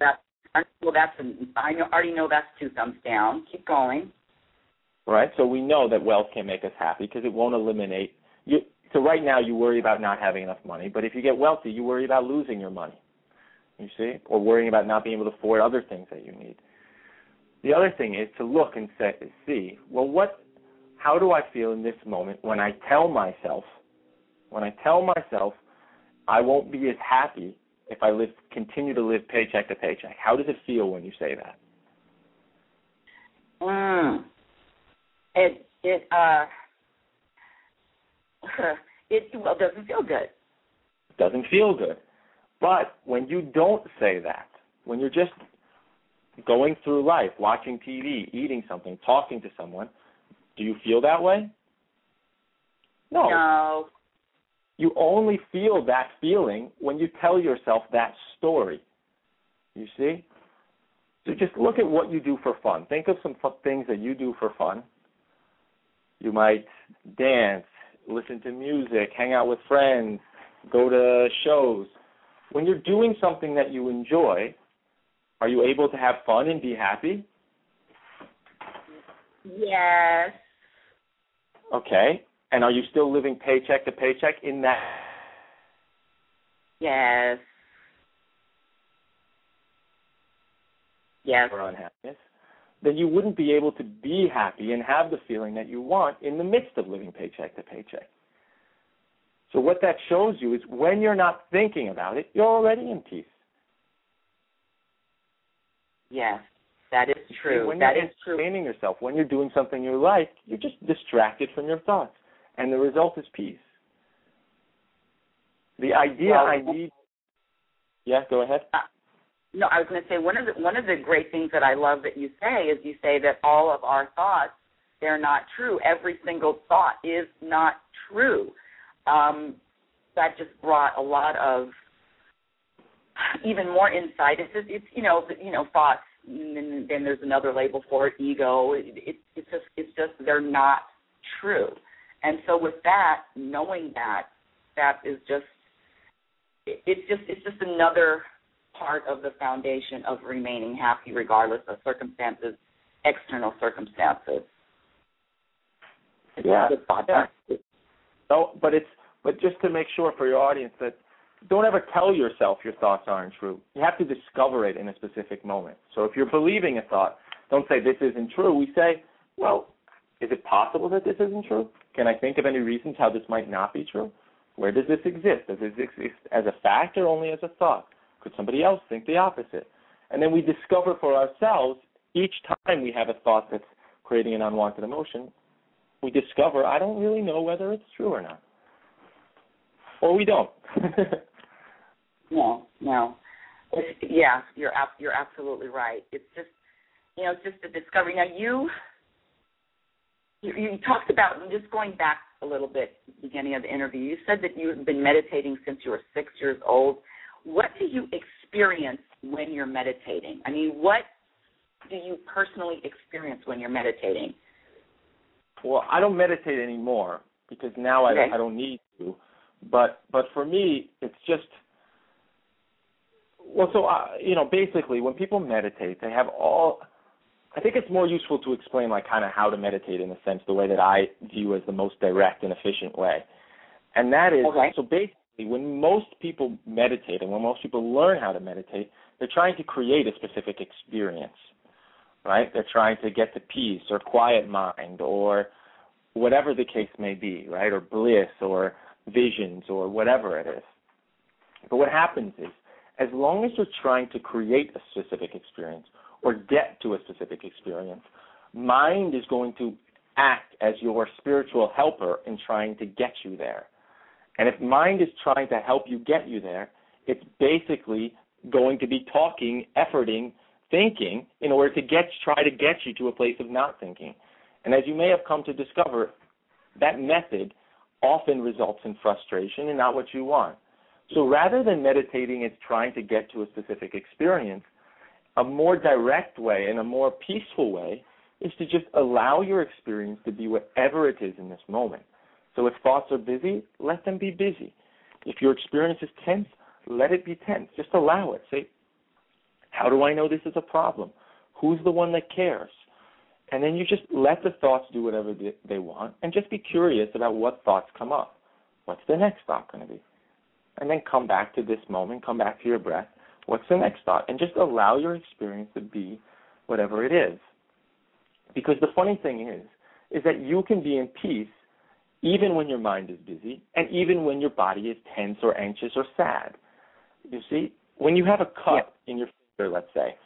already know that's 2 thumbs down. Keep going. Right. So we know that wealth can make us happy because it won't eliminate you. So right now you worry about not having enough money, but if you get wealthy, you worry about losing your money. you see, or worrying about not being able to afford other things that you need. The other thing is to look and see, well, how do I feel in this moment when I tell myself I won't be as happy if I continue to live paycheck to paycheck? How does it feel when you say that? It doesn't feel good. It doesn't feel good. But when you don't say that, when you're just going through life, watching TV, eating something, talking to someone, do you feel that way? No. You only feel that feeling when you tell yourself that story. You see? So just look at what you do for fun. Think of some things that you do for fun. You might dance, listen to music, hang out with friends, go to shows. When you're doing something that you enjoy, are you able to have fun and be happy? Yes. Okay. And are you still living paycheck to paycheck in that? Yes. Yes. Or unhappiness? Then you wouldn't be able to be happy and have the feeling that you want in the midst of living paycheck to paycheck. So what that shows you is when you're not thinking about it, you're already in peace. Yes, that is true. When that you're is true. entertaining yourself, when you're doing something you like, you're just distracted from your thoughts. And the result is peace. The idea Yeah, go ahead. No, I was going to say one of the great things that I love that you say is you say that all of our thoughts, they're not true. Every single thought is not true. That just brought a lot of even more insight. It's thoughts, and then there's another label for it, ego. It's just they're not true. And so with that, knowing that is it's just another part of the foundation of remaining happy regardless of circumstances, external circumstances. Yeah. No, but just to make sure for your audience that don't ever tell yourself your thoughts aren't true. You have to discover it in a specific moment. So if you're believing a thought, don't say this isn't true. We say, well, is it possible that this isn't true? Can I think of any reasons how this might not be true? Where does this exist? Does this exist as a fact or only as a thought? Could somebody else think the opposite? And then we discover for ourselves, each time we have a thought that's creating an unwanted emotion, we discover, I don't really know whether it's true or not. Or we don't. No. Yeah, you're absolutely right. It's just, it's just a discovery. Now, you talked about, just going back a little bit, beginning of the interview, you said that you have been meditating since you were 6 years old. What do you experience when you're meditating? I mean, what do you personally experience when you're meditating? Well, I don't meditate anymore because now I don't need to. But for me, it's just, basically when people meditate, they have I think it's more useful to explain like kind of how to meditate in a sense, the way that I view as the most direct and efficient way. And that is, so basically when most people meditate and when most people learn how to meditate, they're trying to create a specific experience, right? They're trying to get to peace or quiet mind or whatever the case may be, right? Or bliss or visions or whatever it is. But what happens is, as long as you're trying to create a specific experience or get to a specific experience, mind is going to act as your spiritual helper in trying to get you there. And if mind is trying to help you get you there, it's basically going to be talking, efforting, thinking in order to try to get you to a place of not thinking. And as you may have come to discover, that method often results in frustration and not what you want. So rather than meditating as trying to get to a specific experience, a more direct way and a more peaceful way is to just allow your experience to be whatever it is in this moment. So if thoughts are busy, let them be busy. If your experience is tense, let it be tense. Just allow it. Say, how do I know this is a problem? Who's the one that cares? And then you just let the thoughts do whatever they want and just be curious about what thoughts come up. What's the next thought going to be? And then come back to this moment, come back to your breath. What's the next thought? And just allow your experience to be whatever it is. Because the funny thing is that you can be in peace even when your mind is busy and even when your body is tense or anxious or sad. You see, when you have a cut in your finger, let's say,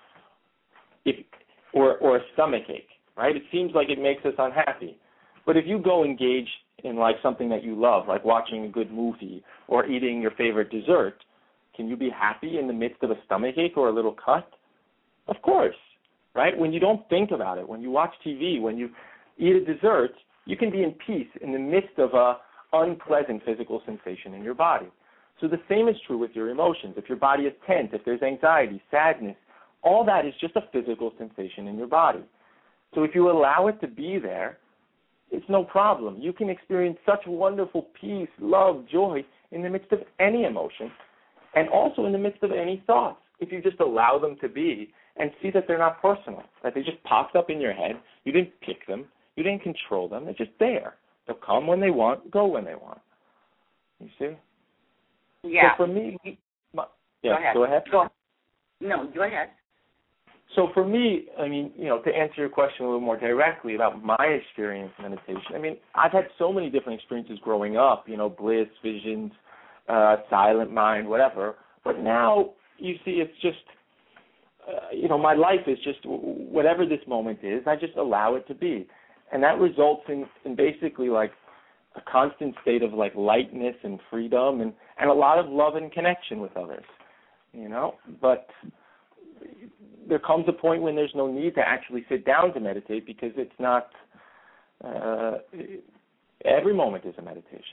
or a stomach ache, right? It seems like it makes us unhappy. But if you go engage in like something that you love, like watching a good movie or eating your favorite dessert, can you be happy in the midst of a stomach ache or a little cut? Of course, right? When you don't think about it, when you watch TV, when you eat a dessert, you can be in peace in the midst of a unpleasant physical sensation in your body. So the same is true with your emotions. If your body is tense, if there's anxiety, sadness, all that is just a physical sensation in your body. So if you allow it to be there, it's no problem. You can experience such wonderful peace, love, joy in the midst of any emotion and also in the midst of any thoughts if you just allow them to be and see that they're not personal, that they just popped up in your head. You didn't pick them. You didn't control them. They're just there. They'll come when they want, go when they want. You see? Yeah. So for me, go ahead. No, go ahead. So for me, I mean, to answer your question a little more directly about my experience in meditation, I mean, I've had so many different experiences growing up, bliss, visions, silent mind, whatever. But now, you see, it's just, my life is just whatever this moment is, I just allow it to be. And that results in basically like a constant state of like lightness and freedom and a lot of love and connection with others, But there comes a point when there's no need to actually sit down to meditate because it's not, every moment is a meditation.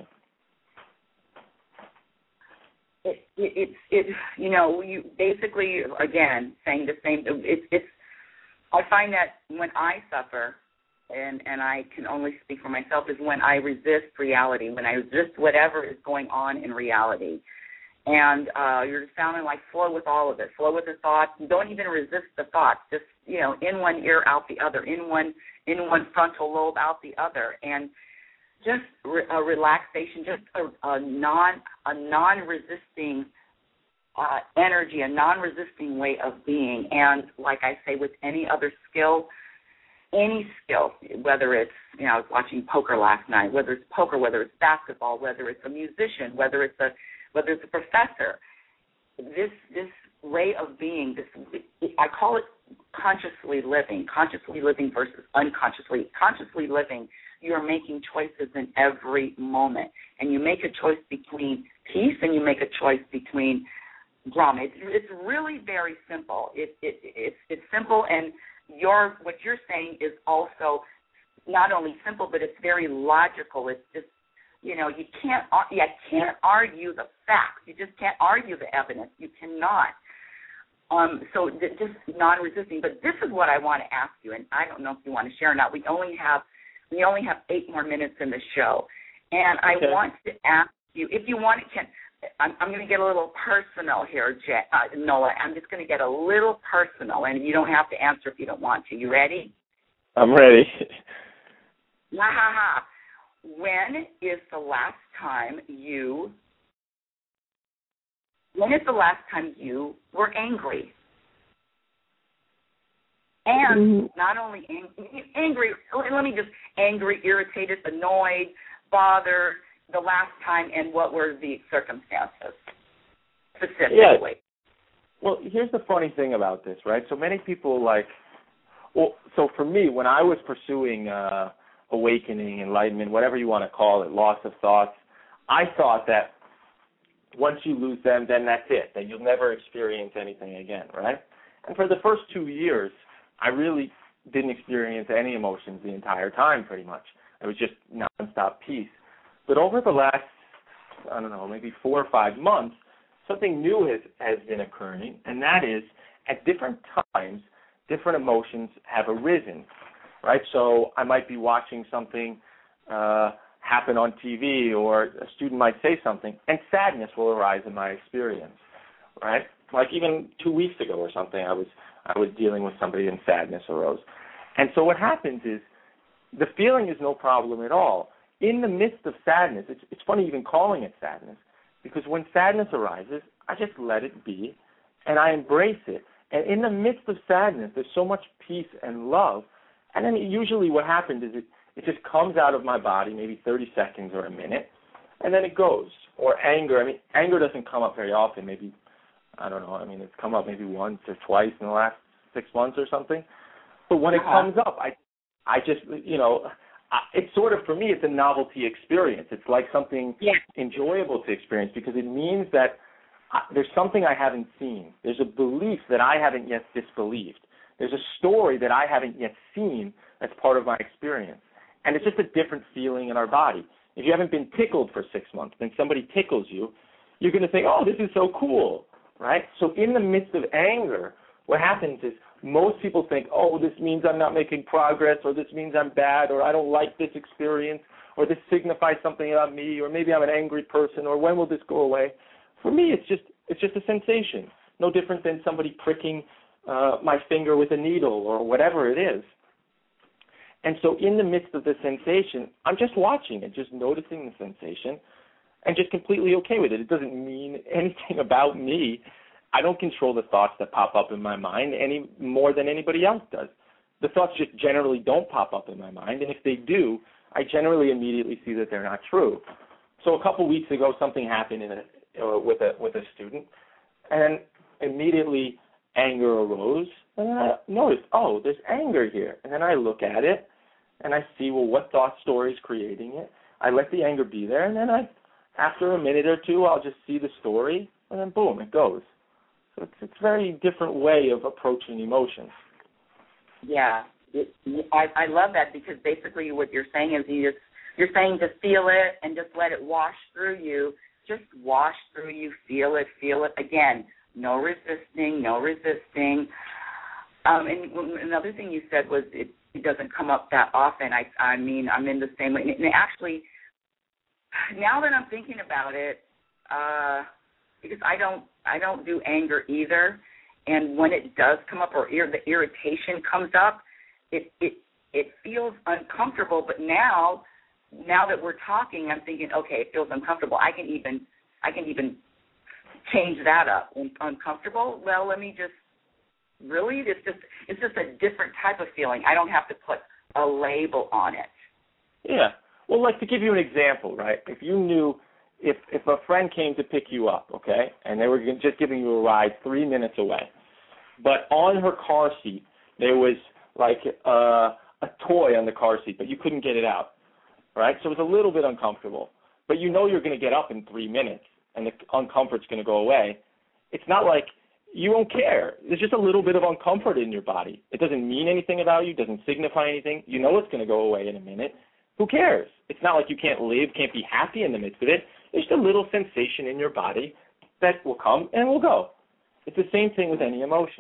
You basically, again, saying the same, I find that when I suffer, and I can only speak for myself, is when I resist reality, when I resist whatever is going on in reality. And you're just sounding like flow with all of it. Flow with the thoughts. Don't even resist the thoughts. Just, in one ear, out the other. In one frontal lobe, out the other. And just a relaxation, just a non-resisting energy, a non-resisting way of being. And like I say, with any other skill, whether it's, I was watching poker last night, whether it's poker, whether it's basketball, whether it's a musician, whether it's a professor, this way of being, I call it consciously living versus unconsciously. Consciously living, you're making choices in every moment, and you make a choice between peace and you make a choice between drama. It's really very simple. It's simple, and what you're saying is also not only simple, but it's very logical. It's just, you can't argue the facts. You just can't argue the evidence. You cannot. So just non-resisting. But this is what I want to ask you, and I don't know if you want to share or not. We only have 8 more minutes in the show, and I want to ask you if you want to. I'm going to get a little personal here, Noah. I'm just going to get a little personal, and you don't have to answer if you don't want to. You ready? I'm ready. When is the last time you were angry? And not only angry, let me just angry, irritated, annoyed, bothered, the last time, and what were the circumstances specifically? Yeah. Well, here's the funny thing about this, right? So many people so for me, when I was pursuing awakening, enlightenment, whatever you want to call it, loss of thoughts, I thought that once you lose them, then that's it, that you'll never experience anything again, right? And for the first 2 years, I really didn't experience any emotions the entire time, pretty much. It was just nonstop peace. But over the last, I don't know, maybe 4 or 5 months, something new has been occurring, and that is at different times, different emotions have arisen, right? So I might be watching something happen on TV, or a student might say something, and sadness will arise in my experience, right? Like even 2 weeks ago or something, I was dealing with somebody and sadness arose. And so what happens is the feeling is no problem at all. In the midst of sadness, it's funny even calling it sadness, because when sadness arises, I just let it be, and I embrace it. And in the midst of sadness, there's so much peace and love. And then usually what happens is it just comes out of my body, maybe 30 seconds or a minute, and then it goes. Or anger. I mean, anger doesn't come up very often. Maybe, I don't know, I mean, it's come up maybe once or twice in the last 6 months or something. But when it comes up, I just, it's sort of, for me, it's a novelty experience. It's like something enjoyable to experience because it means that there's something I haven't seen. There's a belief that I haven't yet disbelieved. There's a story that I haven't yet seen that's part of my experience. And it's just a different feeling in our body. If you haven't been tickled for 6 months, then somebody tickles you, you're going to think, oh, this is so cool, right? So in the midst of anger, what happens is most people think, oh, this means I'm not making progress, or this means I'm bad, or I don't like this experience, or this signifies something about me, or maybe I'm an angry person, or when will this go away? For me, it's just a sensation, no different than somebody pricking my finger with a needle or whatever it is. And so in the midst of the sensation, I'm just watching it, just noticing the sensation, and just completely okay with it. It doesn't mean anything about me. I don't control the thoughts that pop up in my mind any more than anybody else does. The thoughts just generally don't pop up in my mind, and if they do, I generally immediately see that they're not true. So a couple weeks ago, something happened with a student, and immediately anger arose, and then I noticed, oh, there's anger here. And then I look at it, and I see, well, what thought story is creating it? I let the anger be there, and then after a minute or two, I'll just see the story, and then boom, it goes. So it's a very different way of approaching emotions. Yeah, I love that because basically what you're saying is you're saying to feel it and just let it wash through you. Just wash through you, feel it again. No resisting. And another thing you said was it doesn't come up that often. I mean, I'm in the same way. And actually, now that I'm thinking about it, because I don't do anger either, and when it does come up or the irritation comes up, it feels uncomfortable. But now that we're talking, I'm thinking, okay, it feels uncomfortable. I can even change that up. Uncomfortable? Well, let me just really. It's just a different type of feeling. I don't have to put a label on it. Yeah. Well, like to give you an example, right? If you knew, if a friend came to pick you up, okay, and they were just giving you a ride 3 minutes away, but on her car seat there was like a toy on the car seat, but you couldn't get it out, right? So it was a little bit uncomfortable. But you know you're going to get up in 3 minutes, and the uncomfort's going to go away. It's not like you won't care. There's just a little bit of uncomfort in your body. It doesn't mean anything about you. It doesn't signify anything. You know it's going to go away in a minute. Who cares? It's not like you can't be happy in the midst of it. There's just a little sensation in your body that will come and will go. It's the same thing with any emotion.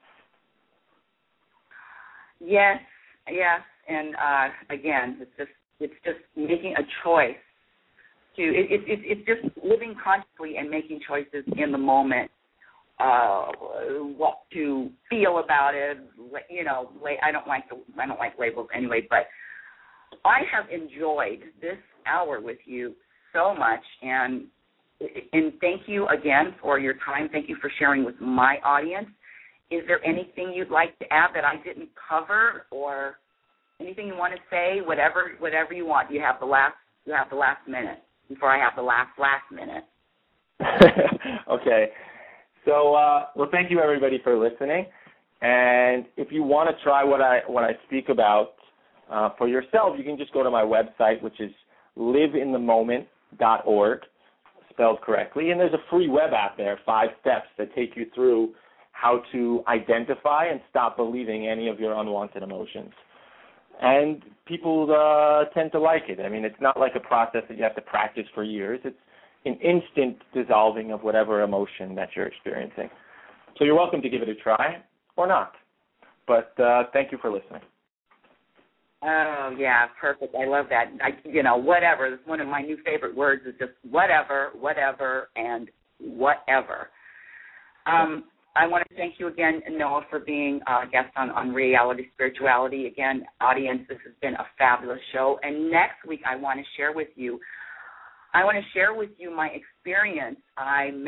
Yes, and again, it's just making a choice. It's just living consciously and making choices in the moment. What to feel about it? I don't like labels anyway. But I have enjoyed this hour with you so much, and thank you again for your time. Thank you for sharing with my audience. Is there anything you'd like to add that I didn't cover, or anything you want to say? Whatever you want. You have the last minute before I have the last minute. Okay. So, well, thank you everybody for listening. And if you want to try what I speak about for yourself, you can just go to my website, which is liveinthemoment.org, spelled correctly. And there's a free web app there, 5 steps that take you through how to identify and stop believing any of your unwanted emotions. And people tend to like it. I mean, it's not like a process that you have to practice for years. It's an instant dissolving of whatever emotion that you're experiencing. So you're welcome to give it a try or not. But thank you for listening. Oh, yeah, perfect. I love that. Whatever. That's one of my new favorite words is just whatever, and whatever. I want to thank you again, Noah, for being a guest on Reality Spirituality. Again, audience, this has been a fabulous show. And next week I want to share with you my experience. I met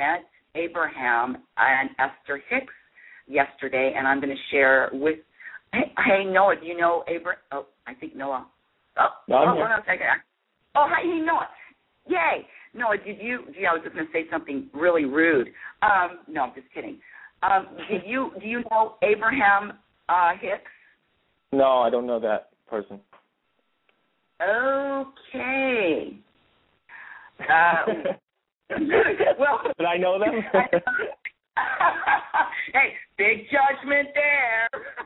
Abraham and Esther Hicks yesterday, and I'm going to share with. Hey, Noah, do you know Abraham? Oh, I think Noah. Hold on a second. Oh, hi, hey, Noah. Yay. Noah, I was just going to say something really rude. No, I'm just kidding. Do you know Abraham Hicks? No, I don't know that person. Okay. Well, did I know them? Hey, big judgment there.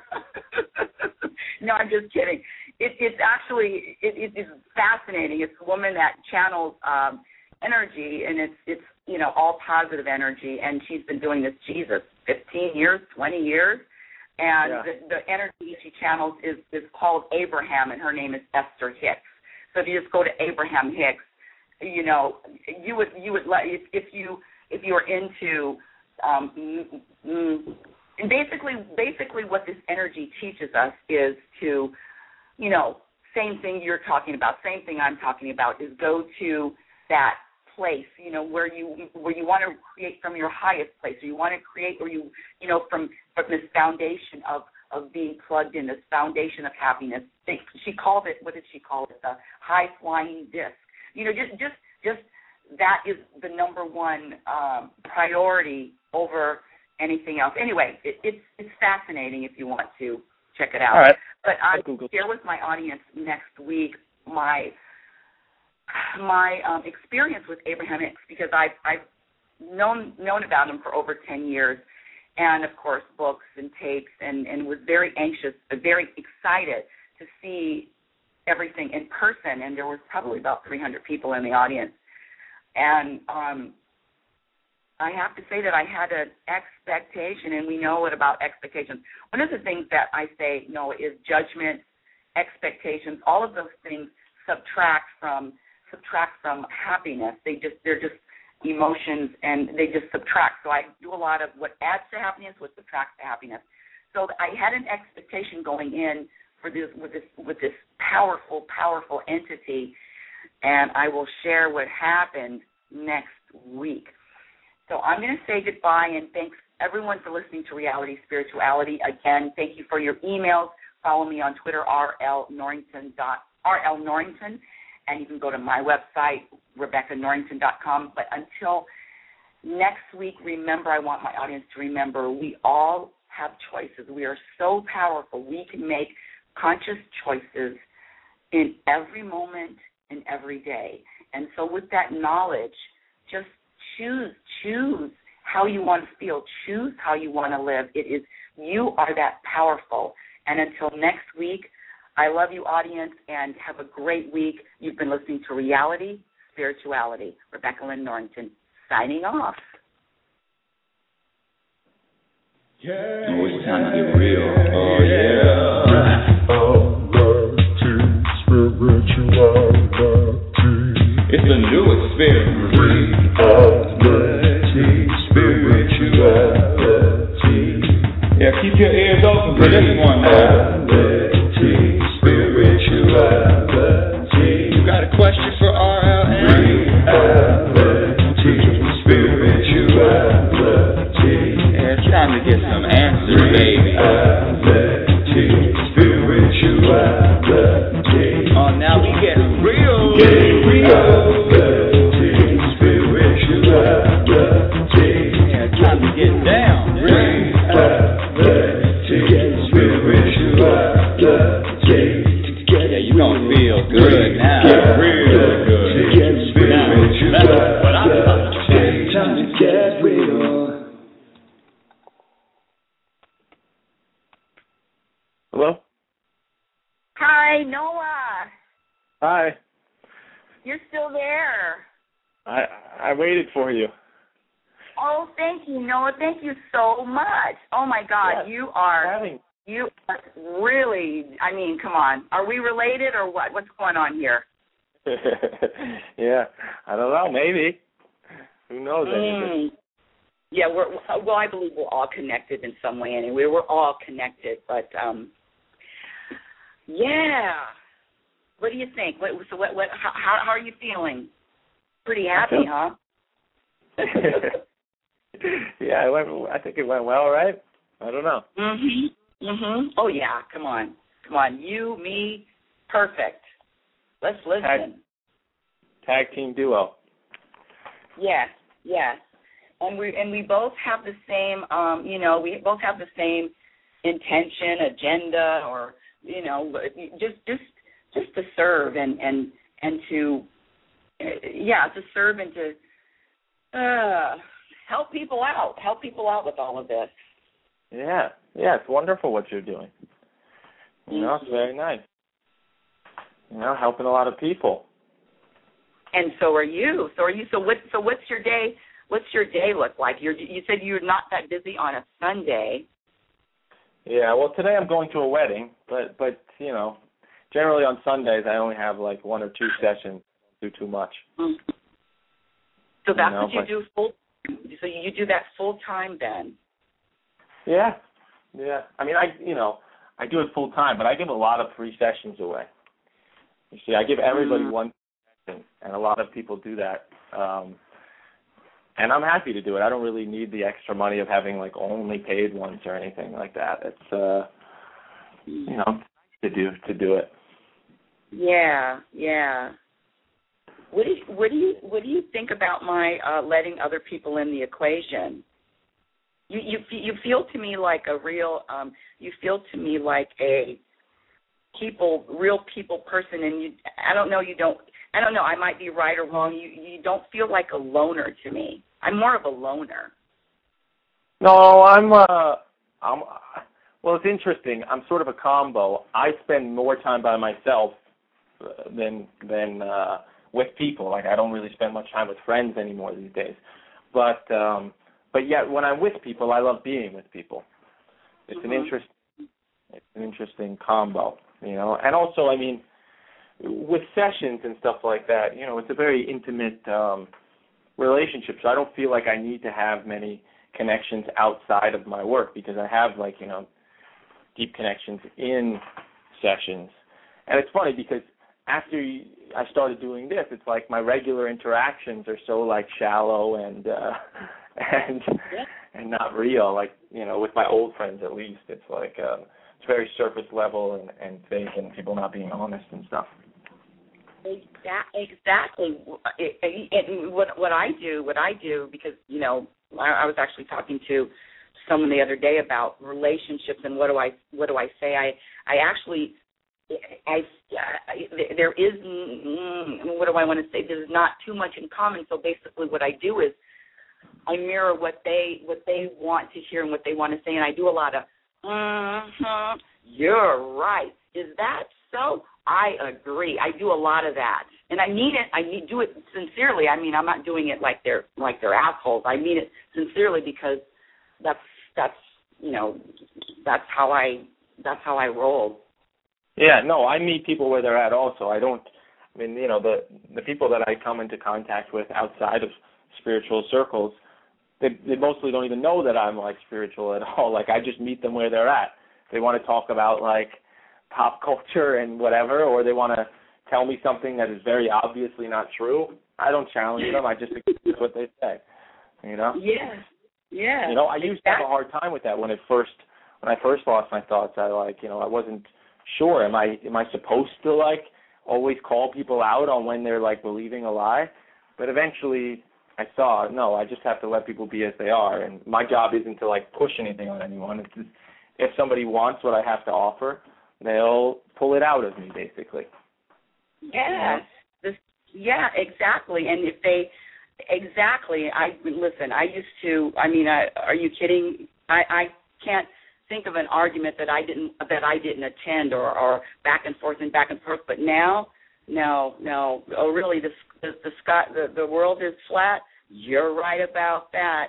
No, I'm just kidding. It's actually it's fascinating. It's a woman that channels energy, and it's all positive energy, and she's been doing this 15 years, 20 years, and the energy she channels is called Abraham, and her name is Esther Hicks. So if you just go to Abraham Hicks, you would if you are into and basically what this energy teaches us is to, same thing you're talking about, same thing I'm talking about, is go to that place, where you want to create from your highest place, or you want to create, or from this foundation of being plugged in, this foundation of happiness. She called it, what did she call it? The high flying disc. Just that is the number one priority over anything else. Anyway, it's fascinating if you want to check it out. All right. But I'll share with my audience next week my experience with Abraham Hicks, because I've known about him for over 10 years, and of course books and tapes, and was very anxious, very excited to see everything in person. And there was probably about 300 people in the audience, and I have to say that I had an expectation, and we know what about expectations. One of the things that I say, Noah, is judgment, expectations. All of those things subtract from happiness. They're just emotions, and they just subtract. So I do a lot of what adds to happiness, what subtracts to happiness. So I had an expectation going in for this with this powerful entity, and I will share what happened next week. So I'm going to say goodbye, and thanks everyone for listening to Reality Spirituality. Again, thank you for your emails. Follow me on Twitter, RL Norrington, and you can go to my website, RebeccaNorrington.com. But until next week, remember, I want my audience to remember, we all have choices. We are so powerful. We can make conscious choices in every moment and every day. And so with that knowledge, just choose how you want to feel. Choose how you want to live. You are that powerful. And until next week, I love you, audience, and have a great week. You've been listening to Reality Spirituality. Rebecca Lynn Norrington, signing off. Yeah. Oh, it's time to get real. Oh, yeah. Spirituality. It's a new experience. Spirituality. Yeah, keep your ears open for this one, man. Spirituality. You got a question for RLN? Spirituality. Yeah, it's time to get some answers, baby. Spirituality. Oh, now we get real. Spirituality. Yeah, it's time to get down. Yeah, you gonna feel good now. Real good. That's what I'm talking about. Time to get real. Hello? Hi, Noah. Hi. You're still there. I waited for you. Oh, thank you, Noah. Thank you so much. Oh, my God. Yes. You are really, I mean, come on. Are we related or what? What's going on here? Yeah. I don't know. Maybe. Who knows anything? Yeah, I believe we're all connected in some way anyway. We're all connected. But, yeah. What do you think? How are you feeling? Pretty happy, huh? Yeah, I think it went well, right? I don't know. Oh yeah, come on. You, me, perfect. Let's listen. Tag team duo. Yes. And we both have the same, we both have the same intention, agenda, or just to serve and to serve and to help people out with all of this. Yeah, it's wonderful what you're doing. It's very nice. Helping a lot of people. And so are you. So what's your day? What's your day look like? You said you're not that busy on a Sunday. Yeah, well, today I'm going to a wedding, but generally on Sundays I only have like 1 or 2 sessions. Do too much. Mm-hmm. So that's what you do full. So you do that full time then? Yeah. I mean, I do it full time, but I give a lot of free sessions away. You see, I give everybody one session, and a lot of people do that. And I'm happy to do it. I don't really need the extra money of having like only paid ones or anything like that. It's to do it. Yeah. What do you think about my letting other people in the equation? You feel to me like a real you feel to me like a real people person, and I don't know, I might be right or wrong. You don't feel like a loner to me. I'm more of a loner. No, well, it's interesting. I'm sort of a combo. I spend more time by myself than with people. Like, I don't really spend much time with friends anymore these days. But yet when I'm with people, I love being with people. It's an interesting combo, And also, I mean, with sessions and stuff like that, it's a very intimate relationship. So I don't feel like I need to have many connections outside of my work, because I have deep connections in sessions. And it's funny because after I started doing this, it's like my regular interactions are so shallow and not real. With my old friends at least, it's it's very surface level and fake, and people not being honest and stuff. Exactly. And what I do, because I was actually talking to someone the other day about relationships and what do I say? There is, what do I want to say? There's not too much in common. So basically, what I do is I mirror what they want to hear and what they want to say, and I do a lot of you're right. Is that so? I agree. I do a lot of that, and I mean it. I do it sincerely. I mean, I'm not doing it like they're assholes. I mean it sincerely, because that's how I roll. Yeah, no, I meet people where they're at also. The people that I come into contact with outside of spiritual circles, they mostly don't even know that I'm spiritual at all. I just meet them where they're at. They want to talk about pop culture and whatever, or they want to tell me something that is very obviously not true. I don't challenge them. I just agree with what they say. Yeah. I used to have a hard time with that when I first lost my thoughts. I wasn't sure. Am I supposed to always call people out on when they're believing a lie? But eventually I saw, no, I just have to let people be as they are, and my job isn't to push anything on anyone. It's just, if somebody wants what I have to offer, they'll pull it out of me, basically. Yeah. Yeah, exactly. And if they I used to. Are you kidding? I can't think of an argument that I didn't attend or back and forth. But now, no. Oh, really? The world is flat. You're right about that.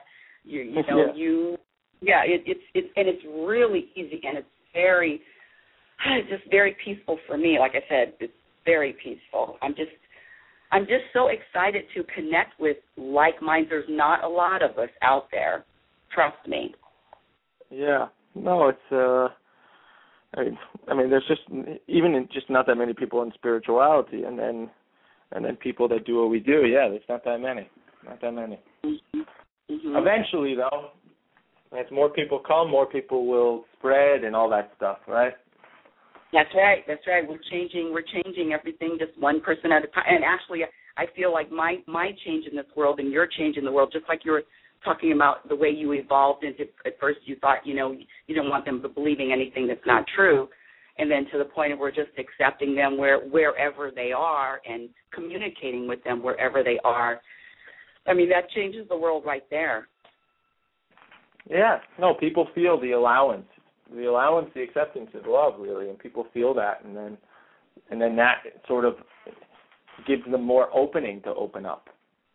It's really easy, and it's very peaceful for me. Like I said, it's very peaceful. I'm just so excited to connect with like minds. There's not a lot of us out there. Trust me. Yeah. No, it's there's just not that many people in spirituality, and then people that do what we do. Yeah, there's not that many. Mm-hmm. Eventually, though, As more people come, more people will spread and all that stuff, right? That's right. We're changing everything just one person at a time. And actually, I feel like my change in this world and your change in the world, just like you were talking about the way you evolved into, at first you thought, you didn't want them believing anything that's not true. And then to the point of we're just accepting them wherever they are and communicating with them wherever they are. I mean, that changes the world right there. Yeah. No, people feel the allowance, the acceptance is love, really, and people feel that, and then that sort of gives them more opening to open up,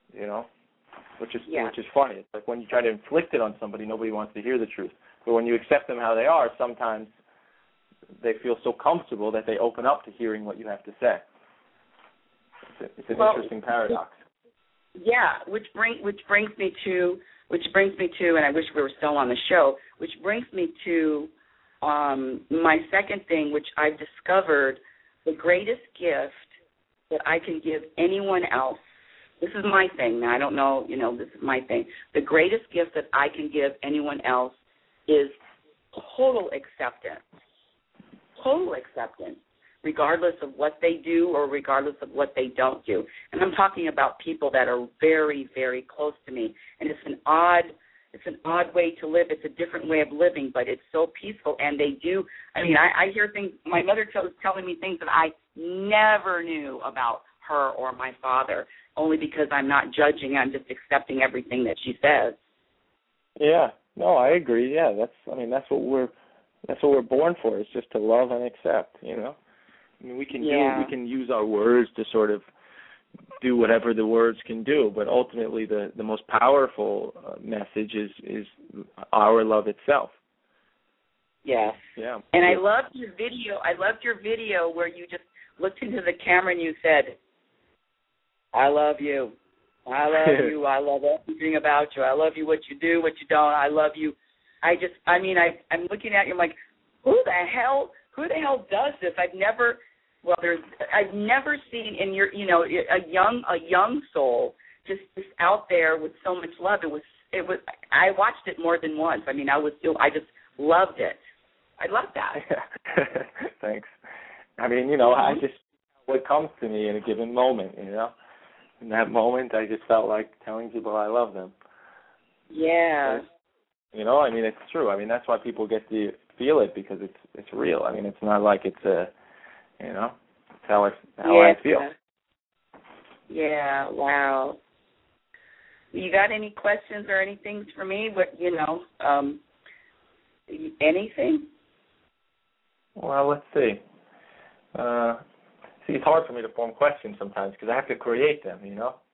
which is funny. It's like when you try to inflict it on somebody, nobody wants to hear the truth. But when you accept them how they are, sometimes they feel so comfortable that they open up to hearing what you have to say. It's an interesting paradox. Yeah, which brings me to, and I wish we were still on the show, which brings me to my second thing, which I've discovered the greatest gift that I can give anyone else. This is my thing. Now, I don't know, this is my thing. The greatest gift that I can give anyone else is total acceptance. Total acceptance, regardless of what they do or regardless of what they don't do. And I'm talking about people that are very, very close to me. And it's an odd way to live. It's a different way of living, but it's so peaceful. And they do. I mean, I hear things. My mother was telling me things that I never knew about her or my father, only because I'm not judging. I'm just accepting everything that she says. Yeah. No, I agree. Yeah, that's what we're born for. Is just to love and accept. I mean, we can use our words to sort of do whatever the words can do, but ultimately the most powerful message is our love itself. Yes. Yeah. And I loved your video. Where you just looked into the camera and you said, "I love you. I love you. I love everything about you. I love you, what you do, what you don't. I love you." I'm looking at you. I'm like, who the hell does this? I've never seen in your, a young soul just out there with so much love. It was. I watched it more than once. I mean, I just loved it. I love that. Thanks. I mean, I just what comes to me in a given moment. In that moment, I just felt like telling people I love them. Yeah. I mean, it's true. I mean, that's why people get to feel it, because it's real. I mean, it's not like it's it's how I feel. Yeah. Wow. You got any questions or anything for me? Anything? Well, let's see. It's hard for me to form questions sometimes because I have to create them,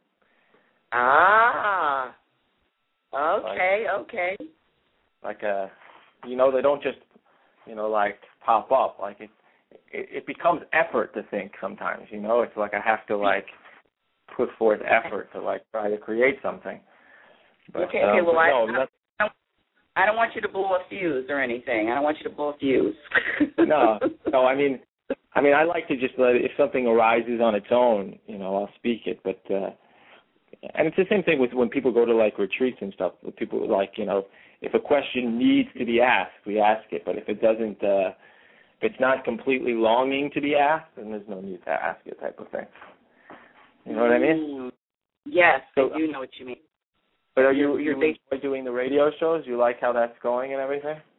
Ah. Okay. Like, they don't just, like pop up. Like it becomes effort to think sometimes, It's like I have to, like, put forth effort to, like, try to create something. But, okay, well, I don't want you to blow a fuse or anything. I don't want you to blow a fuse. No, I mean, I like to just let it, if something arises on its own, I'll speak it. But and it's the same thing with when people go to, like, retreats and stuff. With people, like, if a question needs to be asked, we ask it. But if it doesn't, if it's not completely longing to be asked, then there's no need to ask it, type of thing. You know what I mean? Yes, so, I do know what you mean. But you enjoy doing the radio shows? You like how that's going and everything?